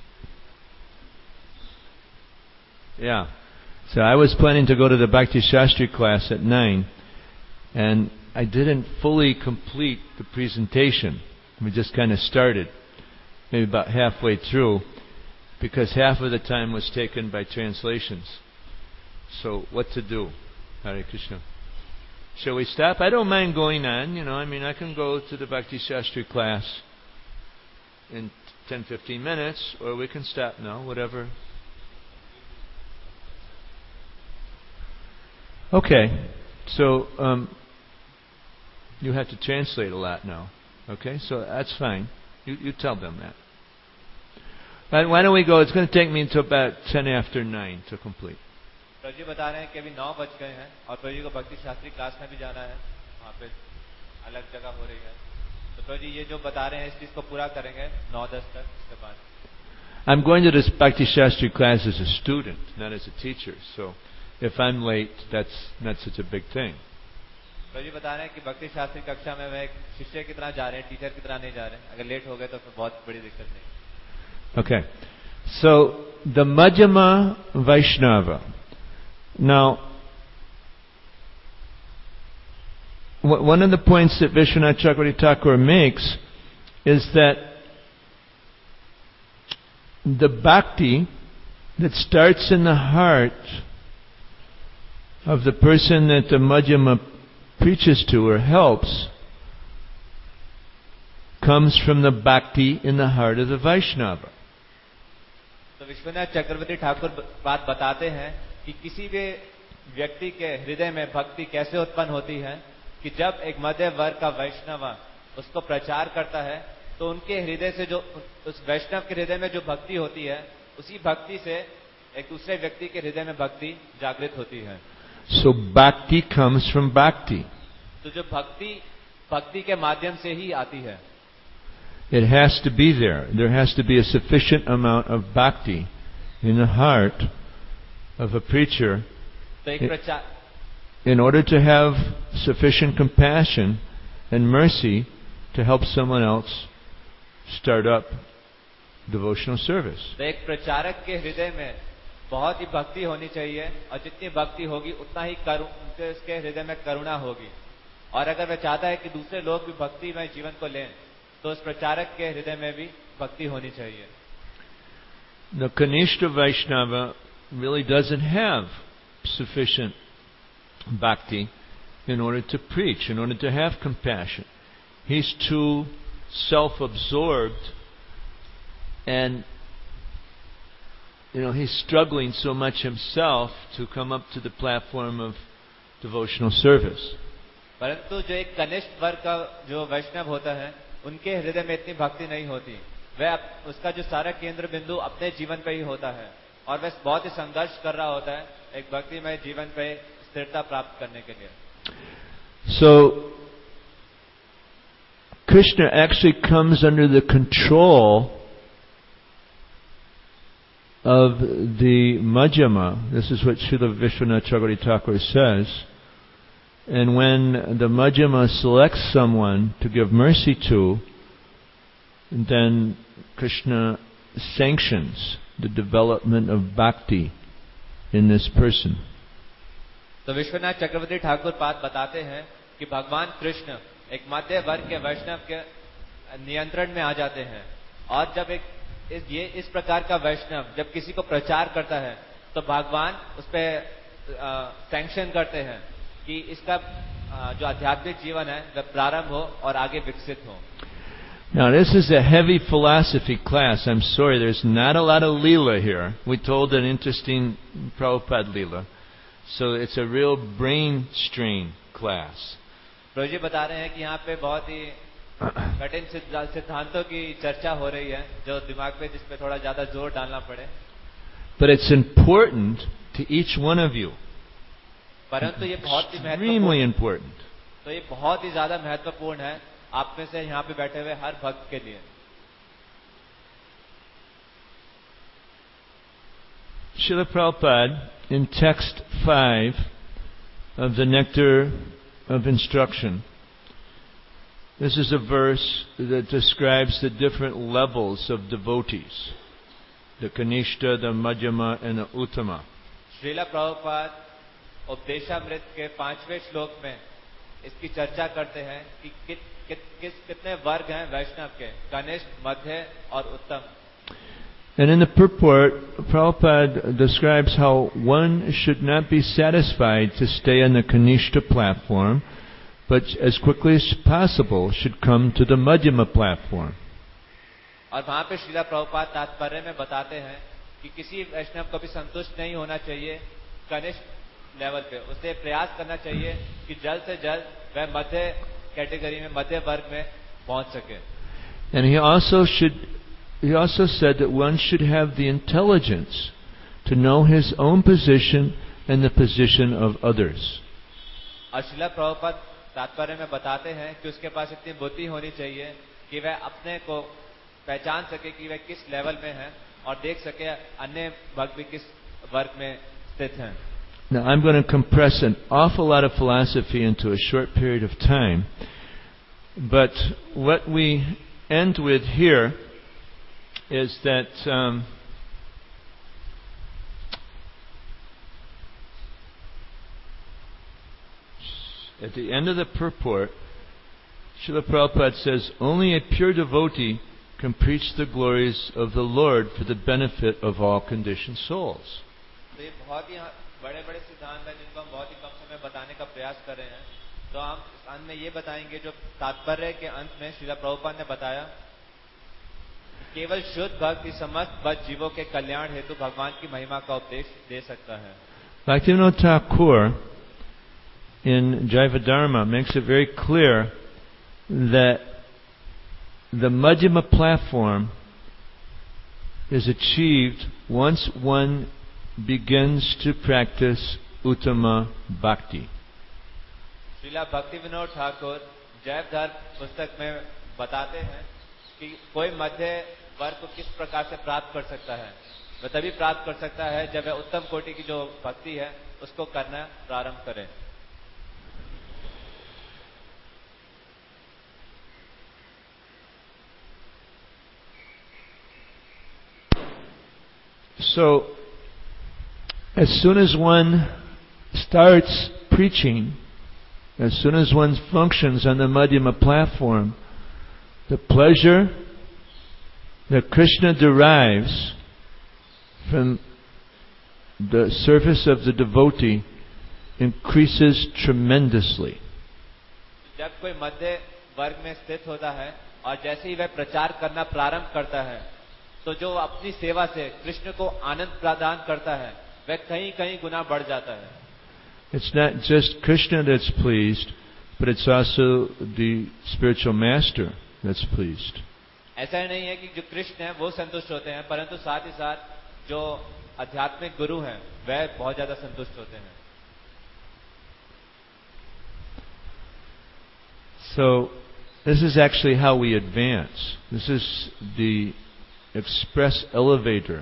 So I was planning to go to the Bhakti Shastri class at 9, and I didn't fully complete the presentation. We just kind of started, maybe about halfway through, because half of the time was taken by translations. So what to do? Hare Krishna. Shall we stop? I don't mind going on, I can go to the Bhakti Shastri class in 10-15 minutes, or we can stop now, whatever. Okay, so you have to translate a lot now. Okay, so that's fine. You tell them that. But why don't we go? It's going to take me until about 10 after 9 to complete. प्रभु जी बता रहे हैं कि अभी 9 बज गए हैं और प्रभु जी को भक्ति शास्त्री क्लास में भी जाना है, वहाँ पे अलग जगह हो रही है. तो प्रभु जी ये जो बता रहे हैं इस चीज को पूरा करेंगे 9-10 तक. इसके बाद I'm going to this Bhakti Shastri class as a student, not as a teacher. So if I'm late, that's not such a big thing. प्रभु जी बता रहे हैं कि भक्ति शास्त्री कक्षा में वह एक शिष्य की तरह जा रहे हैं, टीचर की तरह नहीं जा रहे हैं. अगर लेट हो गए तो फिर बहुत बड़ी दिक्कत नहीं. Okay, so the Madhyama Vaishnava. Now, one of the points that Vishwanath Chakravarti Thakur makes is that the bhakti that starts in the heart of the person that the Madhyama preaches to or helps comes from the bhakti in the heart of the Vaishnava. तो विश्वनाथ चक्रवर्ती ठाकुर बात बताते हैं कि किसी भी व्यक्ति के हृदय में भक्ति कैसे उत्पन्न होती है कि जब एक मध्य वर्ग का वैष्णव उसको प्रचार करता है तो उनके हृदय से जो उस वैष्णव के हृदय में जो भक्ति होती है उसी भक्ति से एक दूसरे व्यक्ति के हृदय में भक्ति जागृत होती है. So bhakti comes from bhakti. तो जो भक्ति के माध्यम से ही आती है. It has to be there. There has to be a sufficient amount of bhakti in the heart of a preacher तो एक प्रचार in order to have sufficient compassion and mercy to help someone else start up devotional service. तो एक प्रचारक के हृदय में बहुत ही भक्ति होनी चाहिए और जितनी भक्ति होगी उतना ही उसके हृदय में करुणा होगी. और अगर वह चाहता है कि दूसरे लोग भी भक्तिमय जीवन को लें तो उस प्रचारक के हृदय में भी भक्ति होनी चाहिए. The Kanishta Vaishnava really doesn't have sufficient bhakti in order to preach, in order to have compassion. He's too self-absorbed and he's struggling so much himself to come up to the platform of devotional service. परंतु जो एक कनिष्ठ वर्ग का जो वैष्णव होता है उनके हृदय में इतनी भक्ति नहीं होती. वह उसका जो सारा केंद्र बिंदु अपने जीवन पे ही होता है और वह बहुत ही संघर्ष कर रहा होता है एक भक्तिमय जीवन पे स्थिरता प्राप्त करने के लिए. So Krishna actually comes under the control of the Madhyama. This is what Srila Vishwanath Chakravarti Thakur says. And when the Madhyama selects someone to give mercy to, then Krishna sanctions the development of bhakti in this person. तो विश्वनाथ चक्रवर्ती ठाकुर पाद बताते हैं कि भगवान कृष्ण एक मध्य वर्ग के वैष्णव के नियंत्रण में आ जाते हैं और जब इस प्रकार का वैष्णव जब किसी को प्रचार करता है तो भगवान उस पर सैंक्शन करते हैं कि इसका जो आध्यात्मिक जीवन है वह प्रारंभ हो और आगे विकसित हो. Now this is a heavy philosophy class. I'm sorry, there's not a lot of Leela here. We told an interesting Prabhupada Leela. So it's a real brain strain class. प्रभु जी बता रहे हैं कि यहाँ पे बहुत ही कठिन सिद्धांतों की चर्चा हो रही है जो दिमाग पे जिस पे थोड़ा ज्यादा जोर डालना पड़े. But it's important to each one of you. परंतु ये बहुत ही Extremely important. तो ये बहुत ही ज्यादा महत्वपूर्ण है आप में से यहाँ पे बैठे हुए हर भक्त के लिए. Srila Prabhupada in text 5 of the Nectar of Instruction. This is a verse that describes the different levels of devotees. The Kanishta, the Madhyama and the Uttama. Srila Prabhupada Upadeshamrita के 5वें श्लोक में इसकी चर्चा करते हैं कि कितने वर्ग हैं वैष्णव के कनिष्ठ, मध्य और उत्तम. And in the purport, Prabhupada describes how one should not be satisfied to stay on the Kanishta platform, but as quickly as possible should come to the Madhyama platform. और वहाँ पे श्रीला प्रभुपाद तात्पर्य में बताते हैं कि किसी वैष्णव को भी संतुष्ट नहीं होना चाहिए कनिष्ठ लेवल पे. उसे प्रयास करना चाहिए कि जल्द से जल्द वह मध्य कैटेगरी में मध्य वर्ग में पहुंच सके. And he also said that one should have the intelligence to know his own position and the position of others. और श्रीला प्रभुपाद तात्पर्य में बताते हैं कि उसके पास इतनी बुद्धि होनी चाहिए कि वह अपने को पहचान सके कि वह किस लेवल में है और देख सके अन्य भक्त भी किस वर्ग में स्थित हैं. Now I'm going to compress an awful lot of philosophy into a short period of time, but what we end with here is that at the end of the purport, Srila Prabhupada says, only a pure devotee can preach the glories of the Lord for the benefit of all conditioned souls. तो ये बहुत ही बड़े-बड़े सिद्धांत हैं जिनको हम बहुत ही कम समय बताने का प्रयास कर रहे हैं. तो हम अंत में ये बताएंगे जो तात्पर्य के अंत में श्रीला प्रभुपाद ने बताया केवल शुद्ध भक्त ही समस्त बद्ध जीवों के कल्याण हेतु भगवान की महिमा का उपदेश दे सकता है. Bhaktivinoda Thakur in Jivadharma makes it very clear that the Madhyama platform is achieved once one begins to practice Uttama Bhakti. Srila भक्ति विनोद ठाकुर जैव धर्म पुस्तक में बताते हैं कि कोई मध्य वर्ग को किस प्रकार से प्राप्त कर सकता है। वह तभी प्राप्त कर सकता है जब वह उत्तम कोटि की जो भक्ति है उसको करना प्रारंभ करे। So, as soon as one starts preaching, as soon as one functions on the Madhyama platform, the pleasure that Krishna derives from the service of the devotee increases tremendously. जब कोई मध्य वर्ग में स्थित होता है और जैसे ही वह प्रचार करना प्रारंभ करता है तो जो अपनी सेवा से कृष्ण को आनंद प्रदान करता है वह कहीं कहीं गुना बढ़ जाता है। It's not just Krishna that's pleased, but it's also the spiritual master that's pleased. ऐसा ही नहीं है कि जो कृष्ण है वो संतुष्ट होते हैं, परंतु साथ ही साथ जो आध्यात्मिक गुरु हैं वह बहुत ज्यादा संतुष्ट होते हैं। So, this is actually how we advance. This is the express elevator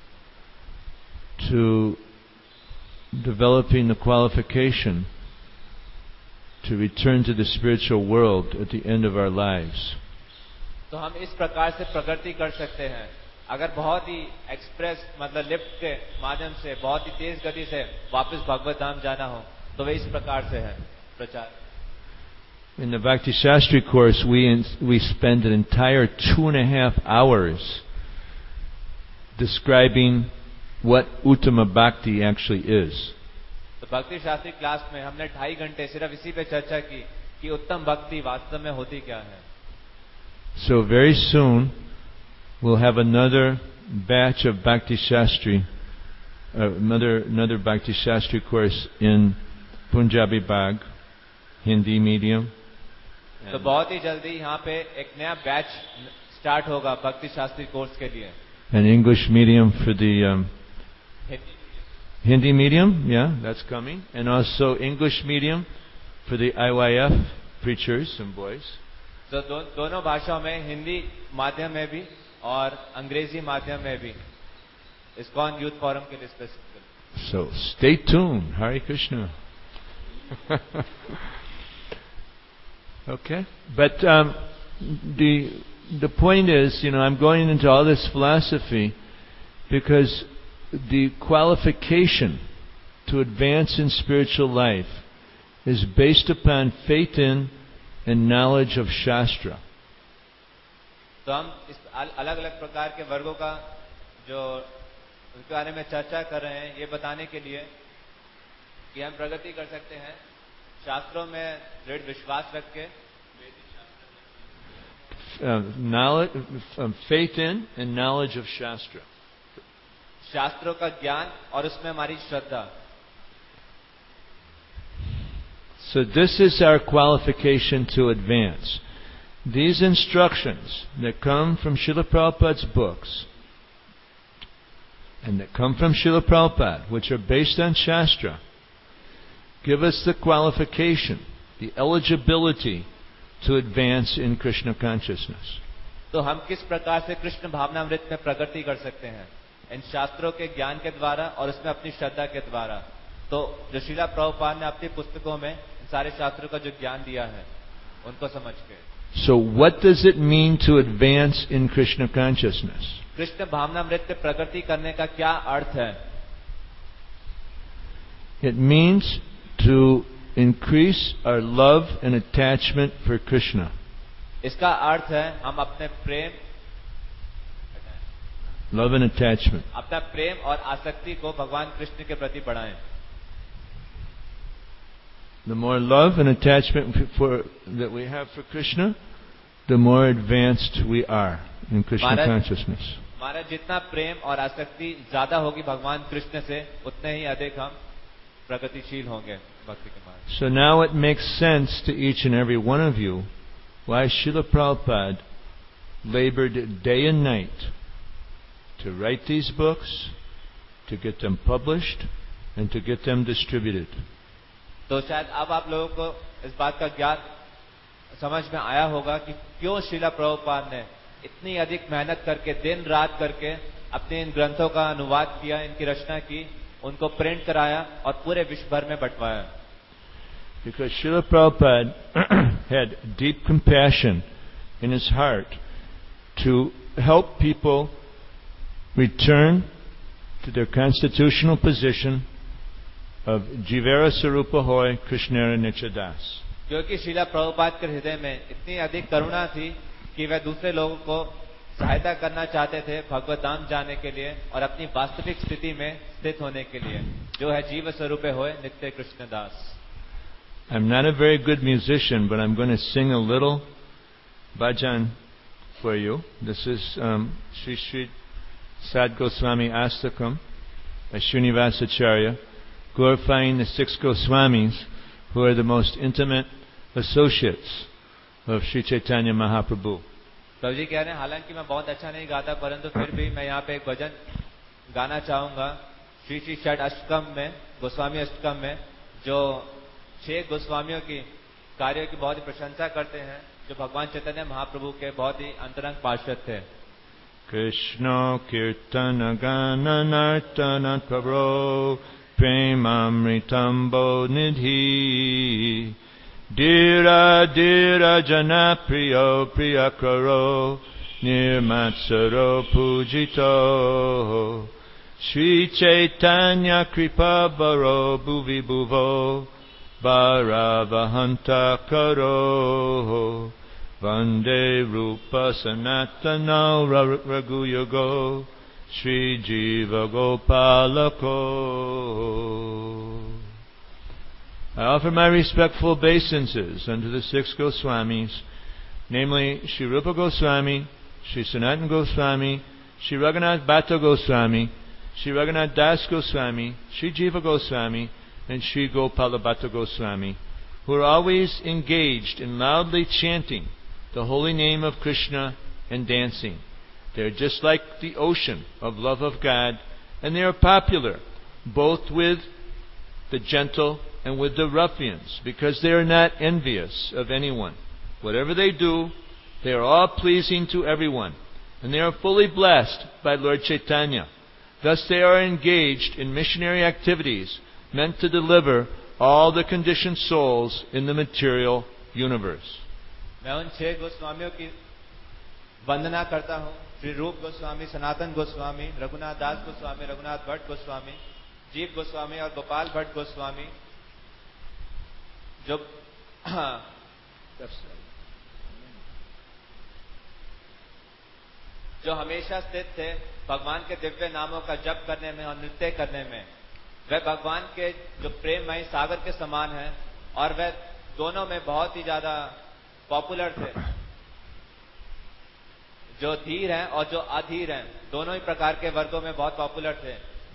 to developing the qualification to return to the spiritual world at the end of our lives. तो हम इस प्रकार से प्रगति कर सकते हैं। अगर बहुत ही एक्सप्रेस मतलब लिफ्ट के माध्यम से बहुत ही तेज गति से वापस भगवत धाम जाना हो तो वे इस प्रकार से है प्रचार। In the Bhakti Shastri course, we spend an entire 2.5 hours describing what Uttama Bhakti actually is. तो भक्ति शास्त्री क्लास में हमने 2.5 घंटे सिर्फ इसी पे चर्चा की कि उत्तम भक्ति वास्तव में होती क्या है। So very soon we'll have another batch of Bhakti Shastri, another Bhakti Shastri course in Punjabi Bhag, Hindi medium. तो बहुत ही जल्दी यहाँ पे एक नया बैच स्टार्ट होगा भक्ति शास्त्री कोर्स के लिए। An English medium for the Hindi medium, yeah, that's coming, and also English medium for the IYF preachers and boys. तो दोनों भाषाओं में हिंदी माध्यम में भी और अंग्रेजी माध्यम में भी इस्कॉन यूथ फोरम के लिए specifically. So stay tuned, Hare Krishna. Okay, but the point is, I'm going into all this philosophy because the qualification to advance in spiritual life is based upon faith in and knowledge of Shastra. तो हम इस अलग अलग प्रकार के वर्गों का जो उनके बारे में चर्चा कर रहे हैं ये बताने के लिए कि हम प्रगति कर सकते हैं शास्त्रों में दृढ़ विश्वास रख के knowledge, faith in and knowledge of Shastra. शास्त्रों का ज्ञान और उसमें हमारी श्रद्धा। So this is our qualification to advance. These instructions that come from Srila Prabhupada's books and that come from Srila Prabhupada, which are based on Shastra, give us the qualification, the eligibility to advance in Krishna consciousness. तो हम किस प्रकार से कृष्ण भावनामृत में प्रगति कर सकते हैं इन शास्त्रों के ज्ञान के द्वारा और उसमें अपनी श्रद्धा के द्वारा। तो जो श्रीला प्रभुपाद ने अपनी पुस्तकों में सारे शास्त्रों का जो ज्ञान दिया है उनको समझ के। So what does it mean to advance in Krishna consciousness? Krishna भावनामृत में प्रगति करने का क्या अर्थ है? It means to increase our love and attachment for Krishna. इसका अर्थ है हम अपने प्रेम, love and attachment, अपना प्रेम और आसक्ति को भगवान कृष्ण के प्रति बढ़ाएं। The more love and attachment that we have for Krishna, the more advanced we are in Krishna consciousness. हमारा जितना प्रेम और आसक्ति ज्यादा होगी भगवान कृष्ण से उतने ही अधिक हम प्रगतिशील होंगे भक्ति के मार्ग। So now it makes sense to each and every one of you why Srila Prabhupada labored day and night to write these books, to get them published, and to get them distributed. तो शायद अब आप लोगों को इस बात का ज्ञान समझ में आया होगा कि क्यों श्रीला प्रभुपाद ने इतनी अधिक मेहनत करके दिन रात करके अपने इन ग्रंथों का अनुवाद किया, इनकी रचना की, उनको प्रिंट कराया और पूरे विश्व भर में बंटवाया. Because Srila Prabhupada had deep compassion in his heart to help people return to their constitutional position of Jivera Sarupa Hoy Krishnara Nichadas. क्योंकि श्रीला प्रभुपाद के हृदय में इतनी अधिक करुणा थी कि वह दूसरे लोगों को सहायता करना चाहते थे भगवत धाम जाने के लिए और अपनी वास्तविक स्थिति में स्थित होने के लिए, जो है जीव स्वरूप होय नित्य Krishnadas. I'm not a very good musician, but I'm going to sing a little bhajan for you. This is Sri Sri Sad Goswami Astakam by Srinivasacharya, glorifying the 6 Goswamis who are the most intimate associates of Sri Chaitanya Mahaprabhu. प्रभु जी कह रहे हैं, हालांकि मैं बहुत अच्छा नहीं गाता, परंतु फिर भी मैं यहाँ पे एक भजन गाना चाहूंगा श्री श्री षड अष्टकम में, गोस्वामी अष्टकम में, जो 6 गोस्वामियों की कार्यों की बहुत ही प्रशंसा करते हैं, जो भगवान चैतन्य महाप्रभु के बहुत ही अंतरंग पार्षद थे. Krishna Kirtana Gana Nartana Prabhu Premamritambo Nidhi Dira Dira Jana Priyo Priyakaro Nirmatsaro Pujito Shri Chaitanya Kripa Baro Bhuvi Bhuvo Bharavahanta Karo Vande Rupa Sanatana Raghuyago Sri Jiva Gopalako. I offer my respectful obeisances unto the 6 Goswamis, namely Sri Rupa Goswami, Sri Sanatana Goswami, Sri Raghunath Bhatta Goswami, Sri Raghunath Das Goswami, Sri Jiva Goswami, and Sri Gopala Bhatta Goswami, who are always engaged in loudly chanting the holy name of Krishna and dancing. They are just like the ocean of love of God, and they are popular both with the gentle and with the ruffians, because they are not envious of anyone. Whatever they do, they are all pleasing to everyone, and they are fully blessed by Lord Chaitanya. Thus they are engaged in missionary activities meant to deliver all the conditioned souls in the material universe. मैं उन 6 गोस्वामियों की वंदना करता हूँ, श्री रूप गोस्वामी, सनातन गोस्वामी, रघुनाथ दास गोस्वामी, रघुनाथ भट्ट गोस्वामी, जीव गोस्वामी और गोपाल भट्ट गोस्वामी, जो हमेशा स्थित थे भगवान के दिव्य नामों का जप करने में और नृत्य करने में. वह भगवान के जो प्रेममय सागर के समान है और वह दोनों में बहुत ही ज्यादा पॉपुलर थे. जो धीर हैं और जो अधीर हैं, दोनों ही प्रकार के वर्गों में बहुत पॉपुलर थे,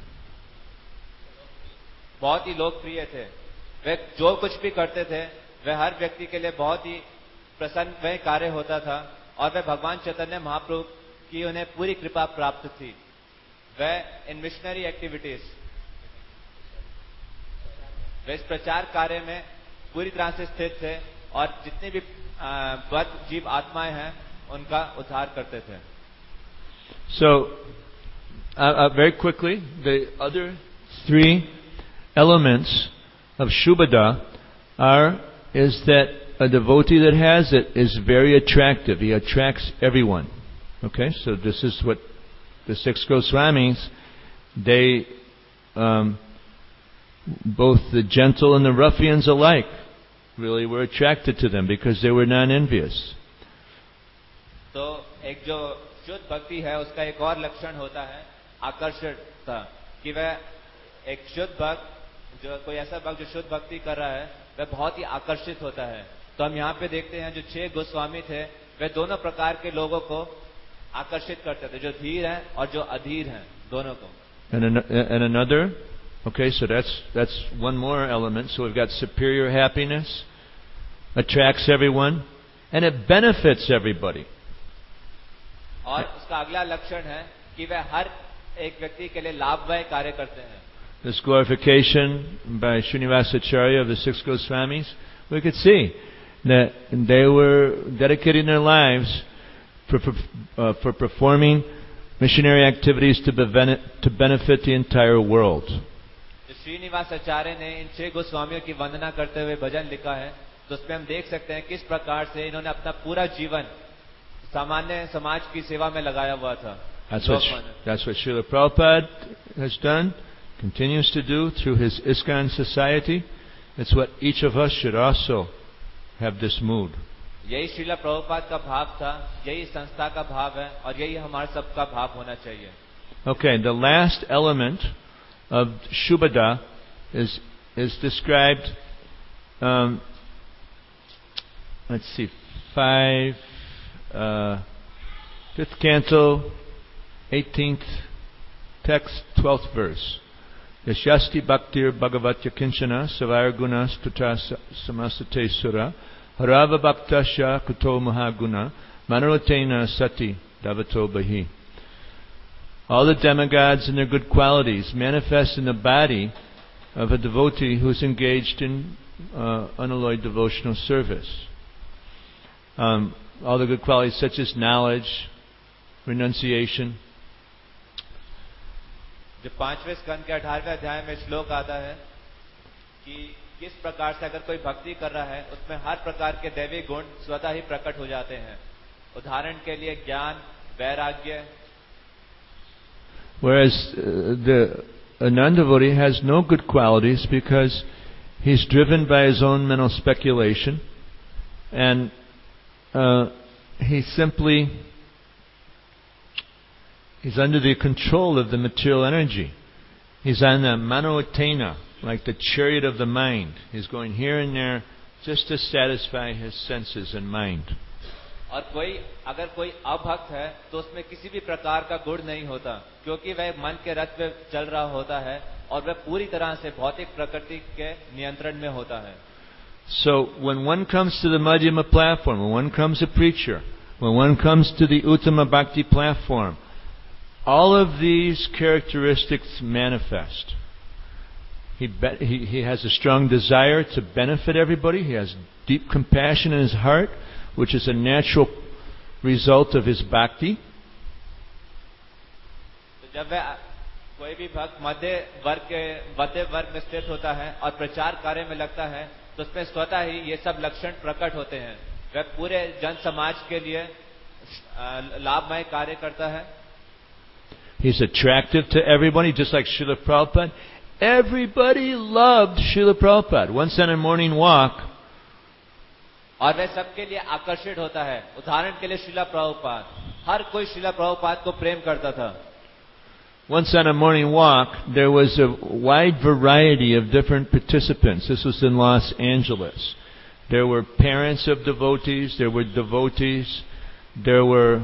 बहुत ही लोकप्रिय थे. वे जो कुछ भी करते थे वह हर व्यक्ति के लिए बहुत ही प्रसन्न कार्य होता था और वह भगवान चैतन्य महाप्रभु की उन्हें पूरी कृपा प्राप्त थी. वह इन मिशनरी एक्टिविटीज, वे इस प्रचार कार्य में पूरी तरह से स्थित थे और जितनी भी बद्ध जीव आत्माएं हैं उनका उद्धार करते थे. So, very quickly, the other 3 elements of Shubhada is that a devotee that has it is very attractive. He attracts everyone. Okay, so this is what the 6 Goswamis, they, both the gentle and the ruffians alike, really were attracted to them because they were non-envious. तो एक जो शुद्ध भक्ति है उसका एक और लक्षण होता है आकर्षणता, कि वह एक शुद्ध भक्त, जो कोई ऐसा भक्त जो शुद्ध भक्ति कर रहा है, वह बहुत ही आकर्षित होता है. तो हम यहाँ पे देखते हैं जो 6 गोस्वामी थे वे दोनों प्रकार के लोगों को आकर्षित करते थे, जो धीर हैं और जो अधीर हैं, दोनों को. And another, okay, so that's one more element. So we've got superior happiness, attracts everyone, and it benefits everybody. और उसका अगला लक्षण है कि वह हर एक व्यक्ति के लिए लाभदायक कार्य करते हैं. this glorification by Srinivasacharya of the six Goswamis, we could see that they were dedicating their lives for performing missionary activities to benefit the entire world. Srinivas आचार्य ने इन 6 गोस्वामियों की वंदना करते हुए भजन लिखा है, तो उसमें हम देख सकते हैं किस प्रकार से इन्होंने अपना पूरा जीवन सामान्य समाज की सेवा में लगाया हुआ था. That's what Srila Prabhupada has done, continues to do through his ISKCON society. It's what each of us should also have this mood. यही श्रीला प्रभुपाद का भाव था, यही संस्था का भाव है, और यही हमारे सबका भाव होना चाहिए. Okay, the last element of Shubhada is described. Let's see, 5th canto, 18th text, 12th verse. Yashasti bhaktir bhagavatya kinchana savara gunas tata samasate sura harava bhaktasya kuto mahaguna manarotena sati davato bahi. All the demigods and their good qualities manifest in the body of a devotee who is engaged in unalloyed devotional service. All the good qualities such as knowledge, renunciation. जो 5वें स्कंद के 18वें अध्याय में श्लोक आता है कि किस प्रकार से अगर कोई भक्ति कर रहा है उसमें हर प्रकार के दैवी गुण स्वतः ही प्रकट हो जाते हैं. उदाहरण के लिए ज्ञान, वैराग्य. Whereas a non-devotee has no good qualities because he's driven by his own mental speculation, and he's under the control of the material energy. He's on the manoatena, like the chariot of the mind. He's going here and there just to satisfy his senses and mind. और अगर कोई अभक्त है तो उसमें किसी भी प्रकार का गुण नहीं होता, क्योंकि वह मन के रथ पे चल रहा होता है और वह पूरी तरह से भौतिक प्रकृति के नियंत्रण में होता है. So when one comes to the Madhyama platform, when one comes a preacher, when one comes to the Uttama Bhakti platform, all of these characteristics manifest. He has a strong desire to benefit everybody. He has deep compassion in his heart, which is a natural result of his bhakti. तो जब वह कोई भी भक्त मध्य वर्ग में स्थित होता है और प्रचार कार्य में लगता है, तो उसमें स्वतः ही ये सब लक्षण प्रकट होते हैं. वह पूरे जन समाज के लिए लाभमय कार्य करता है. He's attractive to everybody, just like Srila Prabhupada. Everybody loved Srila Prabhupada. Once on a morning walk, और वह सबके लिए आकर्षित होता है. उदाहरण के लिए श्रीला प्रभुपाद, हर कोई श्रीला प्रभुपाद को प्रेम करता था. Once on a morning walk, there was a wide variety of different participants. This was in Los Angeles. There were parents of devotees, there were devotees, there were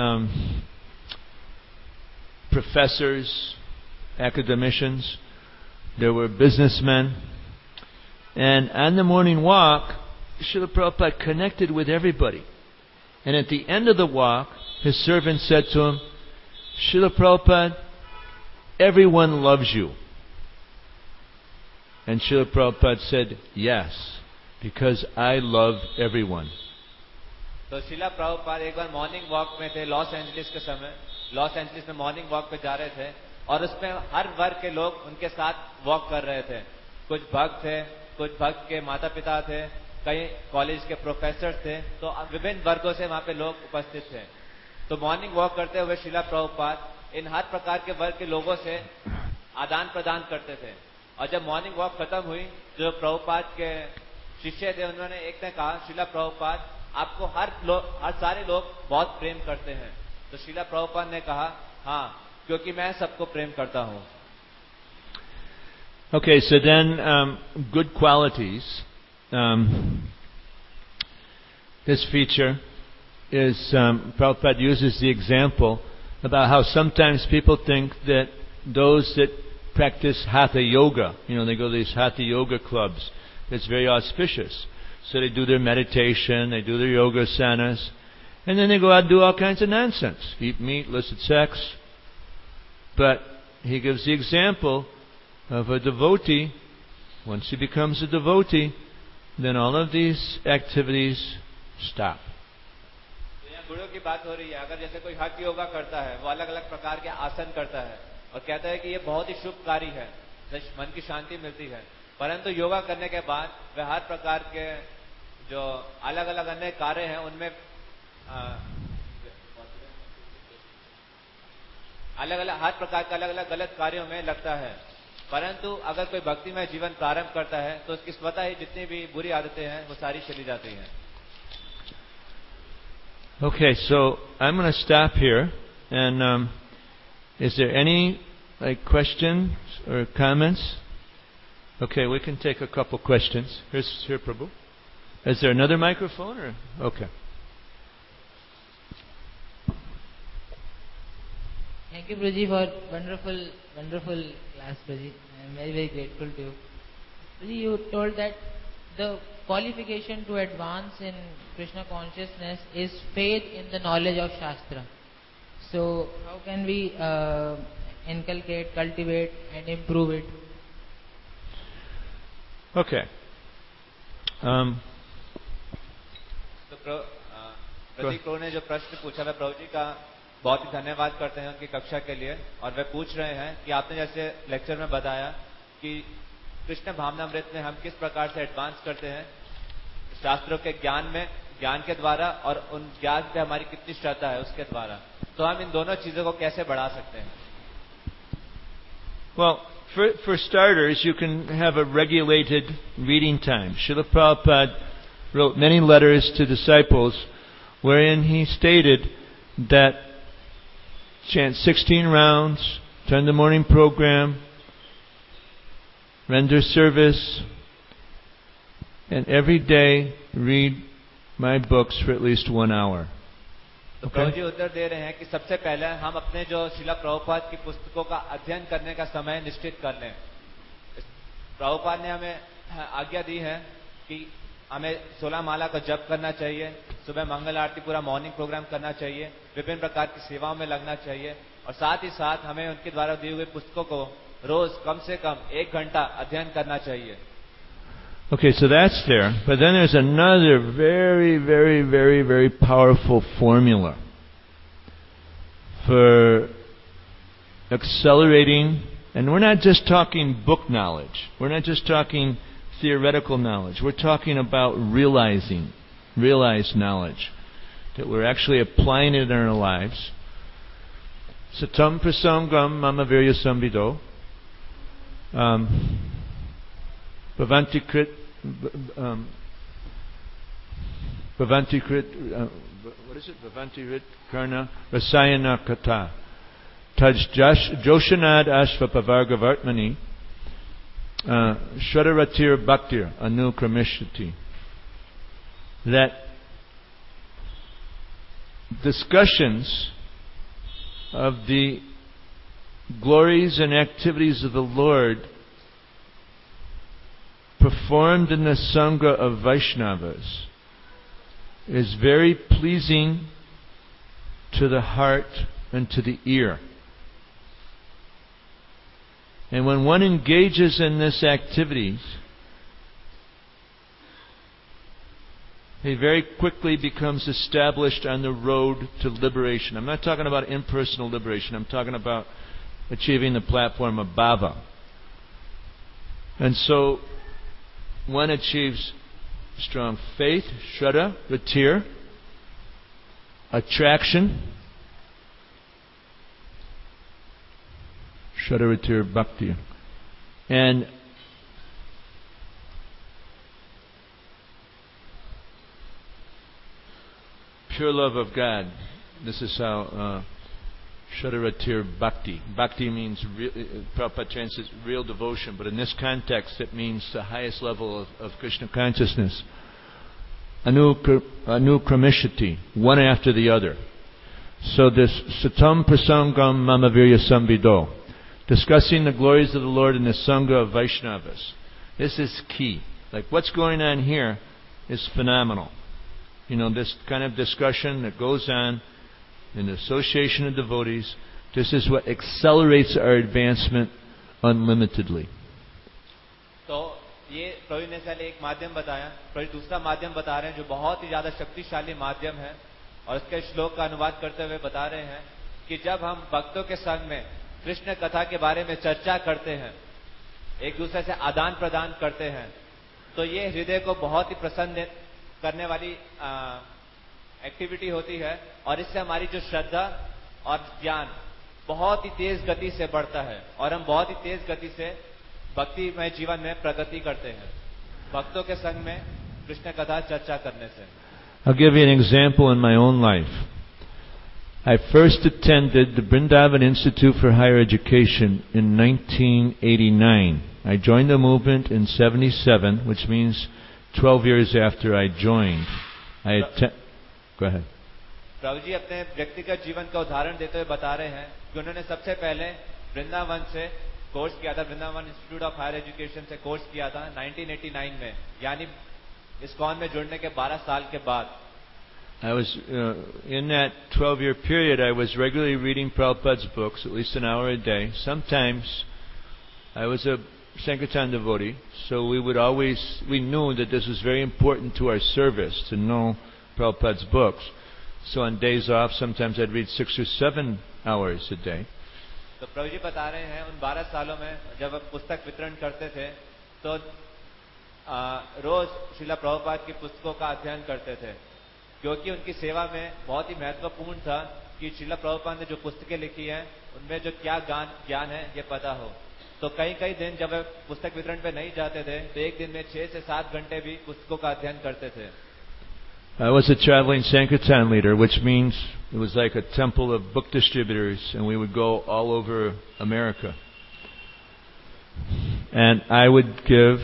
professors, academicians, there were businessmen. And on the morning walk, Srila Prabhupada connected with everybody. And at the end of the walk, his servant said to him, Srila Prabhupada, everyone loves you. And Srila Prabhupada said, yes, because I love everyone. तो श्रीला प्रभुपाद एक बार morning walk में थे loss Angeles के समय. Los Angeles में morning walk पे जा रहे थे और उसमें हर वर्ग के लोग उनके साथ वॉक कर रहे थे. कुछ भक्त थे, कुछ भक्त के माता पिता थे, कई कॉलेज के प्रोफेसर थे. तो विभिन्न वर्गों से वहां पे लोग उपस्थित थे. तो मॉर्निंग वॉक करते हुए श्रीला प्रभुपाद इन हर प्रकार के वर्ग के लोगों से आदान प्रदान करते थे. और जब मॉर्निंग वॉक खत्म हुई, जो प्रभुपाद के शिष्य थे उन्होंने एक ने कहा, श्रीला प्रभुपाद आपको हर सारे लोग बहुत प्रेम करते हैं. तो श्रीला प्रभुपाद ने कहा, हाँ, क्योंकि मैं सबको प्रेम करता हूँ. Okay, so then good qualities. This feature is Prabhupada uses the example about how sometimes people think that those that practice Hatha Yoga, they go to these Hatha Yoga clubs, it's very auspicious. So they do their meditation, they do their yoga asanas, and then they go out and do all kinds of nonsense. Eat meat, illicit sex. But he gives the example of a devotee, once he becomes a devotee, then all of these activities stop. गुणों की बात हो रही है. अगर जैसे कोई हठ योगा करता है, वो अलग अलग प्रकार के आसन करता है और कहता है कि ये बहुत ही शुभ कार्य है, मन की शांति मिलती है, परंतु योगा करने के बाद वह हर प्रकार के जो अलग अलग अन्य कार्य हैं उनमें अलग अलग हर प्रकार के अलग अलग गलत कार्यों में लगता है. परंतु अगर कोई भक्ति में जीवन प्रारंभ करता है तो उसकी स्वतः ही जितनी भी बुरी आदतें हैं वो सारी चली जाती हैं. Okay, so I'm going to stop here. And is there any questions or comments? Okay, we can take a couple questions. Here, Prabhu. Is there another microphone? Or okay. Thank you, Prabhuji, for wonderful class, Prabhuji. I am very, very grateful to you. Prabhuji, you told that the qualification to advance in Krishna consciousness is faith in the knowledge of Shastra. So, how can we inculcate, cultivate and improve it? Okay. तो प्रतीक ने जो प्रश्न पूछा वह प्रभु जी का बहुत ही धन्यवाद करते हैं उनकी कक्षा के लिए. और वे पूछ रहे हैं कि आपने जैसे लेक्चर में बताया कि कृष्ण भावनामृत में हम किस प्रकार से एडवांस करते हैं शास्त्रों के ज्ञान के द्वारा, और उन ज्ञान पे हमारी कितनी श्रद्धा है उसके द्वारा. तो हम इन दोनों चीजों को कैसे बढ़ा सकते हैं? Well, for starters, you can have a regulated reading time. Srila Prabhupada wrote many letters to disciples wherein he stated that chant 16 rounds, attend the morning program, render service, and every day read my books for at least 1 hour. तो प्रभु जी उत्तर दे रहे हैं कि सबसे पहले हम अपने जो श्रीला प्रभुपाद की पुस्तकों का अध्ययन करने का समय निश्चित कर लें. प्रभुपाद ने हमें आज्ञा दी है कि हमें 16 माला का जप करना चाहिए, सुबह मंगल आरती पूरा मॉर्निंग प्रोग्राम करना चाहिए, विभिन्न प्रकार की सेवाओं में लगना चाहिए, और साथ ही साथ हमें उनके द्वारा दी हुई पुस्तकों को रोज कम से कम 1 घंटा अध्ययन करना चाहिए. Okay, so that's there. But then there's another very, very, very, very powerful formula for accelerating. And we're not just talking book knowledge. We're not just talking theoretical knowledge. We're talking about realized knowledge. That we're actually applying it in our lives. Satam prasangam mama virya samvido. Bhavanti krit, what is it? Bhavanti rit karna rasayana kata. Taj joshanad ashva pavarga vartmani. Shradaratir bhaktir anukramishati. That discussions of the glories and activities of the Lord performed in the Sangha of Vaishnavas is very pleasing to the heart and to the ear. And when one engages in this activities, he very quickly becomes established on the road to liberation. I'm not talking about impersonal liberation. I'm talking about achieving the platform of bhava. And so one achieves strong faith, shraddha, ratir, attraction, shraddha, ratir, bhakti, and pure love of God. This is how shraddha, ratir, bhakti. Bhakti means, Prabhupada translates real devotion, but in this context it means the highest level of Krishna consciousness. Anukramishati, one after the other. So this satam prasangam mama virya samvido, discussing the glories of the Lord in the Sangha of Vaishnavas. This is key. Like what's going on here is phenomenal. You know, this kind of discussion that goes on in the association of devotees, this is what accelerates our advancement unlimitedly. ये प्रभु ने पहले एक माध्यम बताया, प्रभु दूसरा माध्यम बता रहे हैं जो बहुत ही ज्यादा शक्तिशाली माध्यम है, और उसके श्लोक का अनुवाद करते हुए बता रहे हैं कि जब हम भक्तों के संग में कृष्ण कथा के बारे में चर्चा करते हैं, एक दूसरे से आदान प्रदान करते हैं, तो ये हृदय को बहुत ही प्रसन्न करने वाली एक्टिविटी होती है, और इससे हमारी जो श्रद्धा और ज्ञान बहुत ही तेज गति से बढ़ता है, और हम बहुत ही तेज गति से भक्तिमय जीवन में प्रगति करते हैं भक्तों के संग में कृष्ण कथा चर्चा करने से। I'll give you an example in my own life. I first attended the Vrindavan Institute for Higher Education in 1989. I joined the movement in 77, which means 12 years after I joined. Go ahead. प्रभु जी अपने व्यक्तिगत जीवन का उदाहरण देते हुए बता रहे हैं कि उन्होंने सबसे पहले वृंदावन से कोर्स किया था, Vrindavan Institute of Higher Education से कोर्स किया था 1989 में, यानी इस्कॉन में जुड़ने के 12 साल के बाद। I was in that 12-year period. I was regularly reading Prabhupada's books, at least an hour a day. Sometimes I was a Sankirtan devotee, so we knew that this was very important to our service to know Prabhupada's books. So on days off, sometimes I'd read 6 or 7 hours a day. तो प्रभु जी बता रहे हैं उन 12 सालों में जब पुस्तक वितरण करते थे तो रोज श्रीला प्रभुपाद की पुस्तकों का अध्ययन करते थे, क्योंकि उनकी सेवा में बहुत ही महत्वपूर्ण था कि श्रीला प्रभुपाद ने जो पुस्तकें लिखी हैं उनमें जो क्या ज्ञान है ये पता हो। तो कई दिन जब वे पुस्तक वितरण पे नहीं जाते थे तो एक दिन में 6 से 7 घंटे भी पुस्तकों का अध्ययन करते थे। I was a traveling Sankirtan leader, which means it was like a temple of book distributors, and we would go all over America. And I would give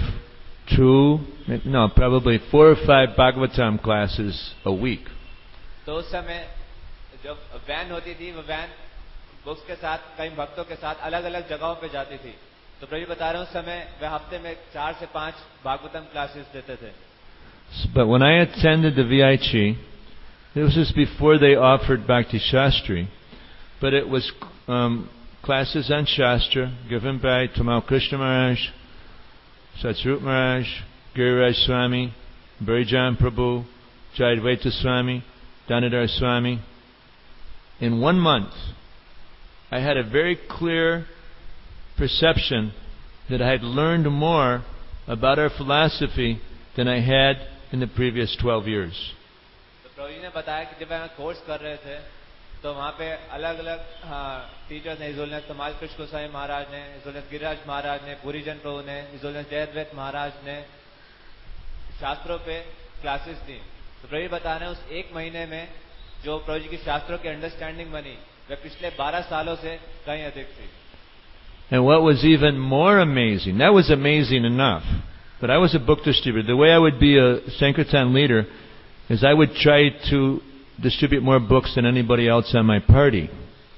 probably 4 or 5 Bhagavatam classes a week. तो उस समय जब van होती थी, वो van books के साथ कई भक्तों के साथ अलग अलग जगहों पे जाती थी। तो प्रभु बता रहे हैं उस समय वे हफ्ते में 4 से 5 भागवतम क्लासेस देते थे। But when I attended the VIC, this was before they offered Bhakti Shastri, but it was classes on Shastra given by Tamal Krishna Maharaj, Satsrup Maharaj, Giriraj Swami, Barijan Prabhu, Jayadvaita Swami, Danadhar Swami. In 1 month, I had a very clear perception that I had learned more about our philosophy than I had in the previous 12 years. तो प्रभु जी ने बताया कि जब हम course कर रहे थे तो वहाँ पे अलग अलग टीचर्स ने, इजोलनेस तमाल कृष्ण गोस्वामी महाराज ने, इजोलनेस गिरिराज महाराज ने, पुरीजन प्रभु ने, इजोलनेस जयद्वैत महाराज ने शास्त्रों पे क्लासेस दी। तो प्रभु बता रहे हैं उस 1 महीने में जो प्रभु जी की शास्त्रों की अंडरस्टैंडिंग बनी वह पिछले 12 सालों से कहीं अधिक थी। And what was even more amazing, that was amazing enough, but I was a book distributor. The way I would be a Sankirtan leader is I would try to distribute more books than anybody else on my party.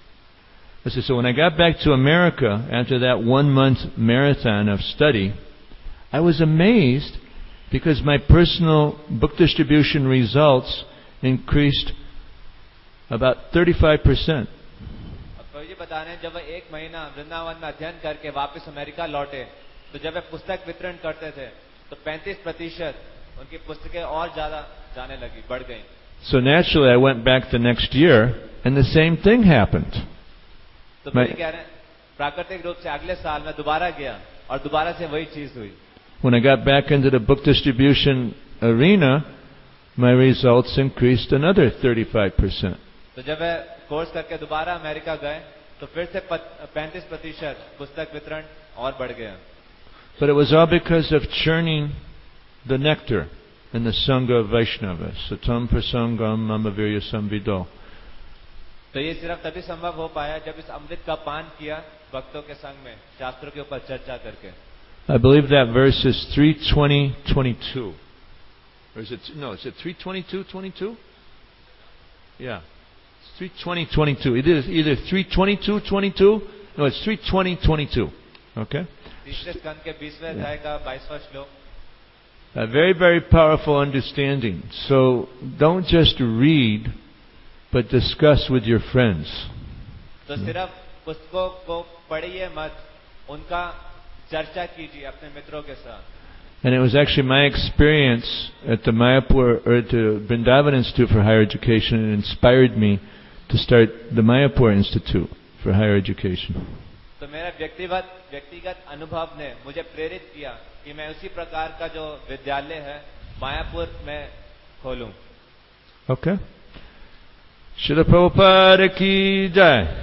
So when I got back to America after that 1-month marathon of study, I was amazed because my personal book distribution results increased about 35%. प्रभु जी बता रहे हैं जब 1 महीना वृंदावन में अध्ययन करके वापस America लौटे तो जब वे पुस्तक वितरण करते थे तो 35% उनकी पुस्तकें और ज्यादा जाने लगी, बढ़ गई। So naturally I went back the next year and the same thing happened. तो प्रभु जी कह रहे हैं प्राकृतिक रूप से अगले साल मैं दोबारा गया और दोबारा से वही चीज हुई। When I got back into the book distribution arena, my results increased another 35%. तो जब वे कोर्स करके दोबारा अमेरिका गए तो फिर से 35% पुस्तक वितरण और बढ़ गया। But it was all because of churning the nectar in the Sangha of Vaishnavas. Satam prasangam mamavirya samvido. तो ये सिर्फ तभी संभव हो पाया जब इस अमृत का पान किया भक्तों के संग में शास्त्रों के ऊपर चर्चा करके। I believe that verse is 3:20-22. Or is it, no, is it 3:22-22? Yeah. It's 3:20-22. It is either 3:22-22. No, it's 3:20-22. Okay? तीसरे स्कंद के 20वें अध्याय का 22वां श्लोक। A very, very powerful understanding. So don't just read, but discuss with your friends. तो सिर्फ पुस्तकों को पढ़िए मत, उनका चर्चा कीजिए अपने मित्रों के साथ। And it was actually my experience at the Mayapur or at the Vrindavan Institute for Higher Education that inspired me to start the Mayapur Institute for Higher Education. तो मेरा व्यक्तिगत अनुभव ने मुझे प्रेरित किया कि मैं उसी प्रकार का जो विद्यालय है मायापुर में खोलूं. Okay. Srila Prabhupada ki jai.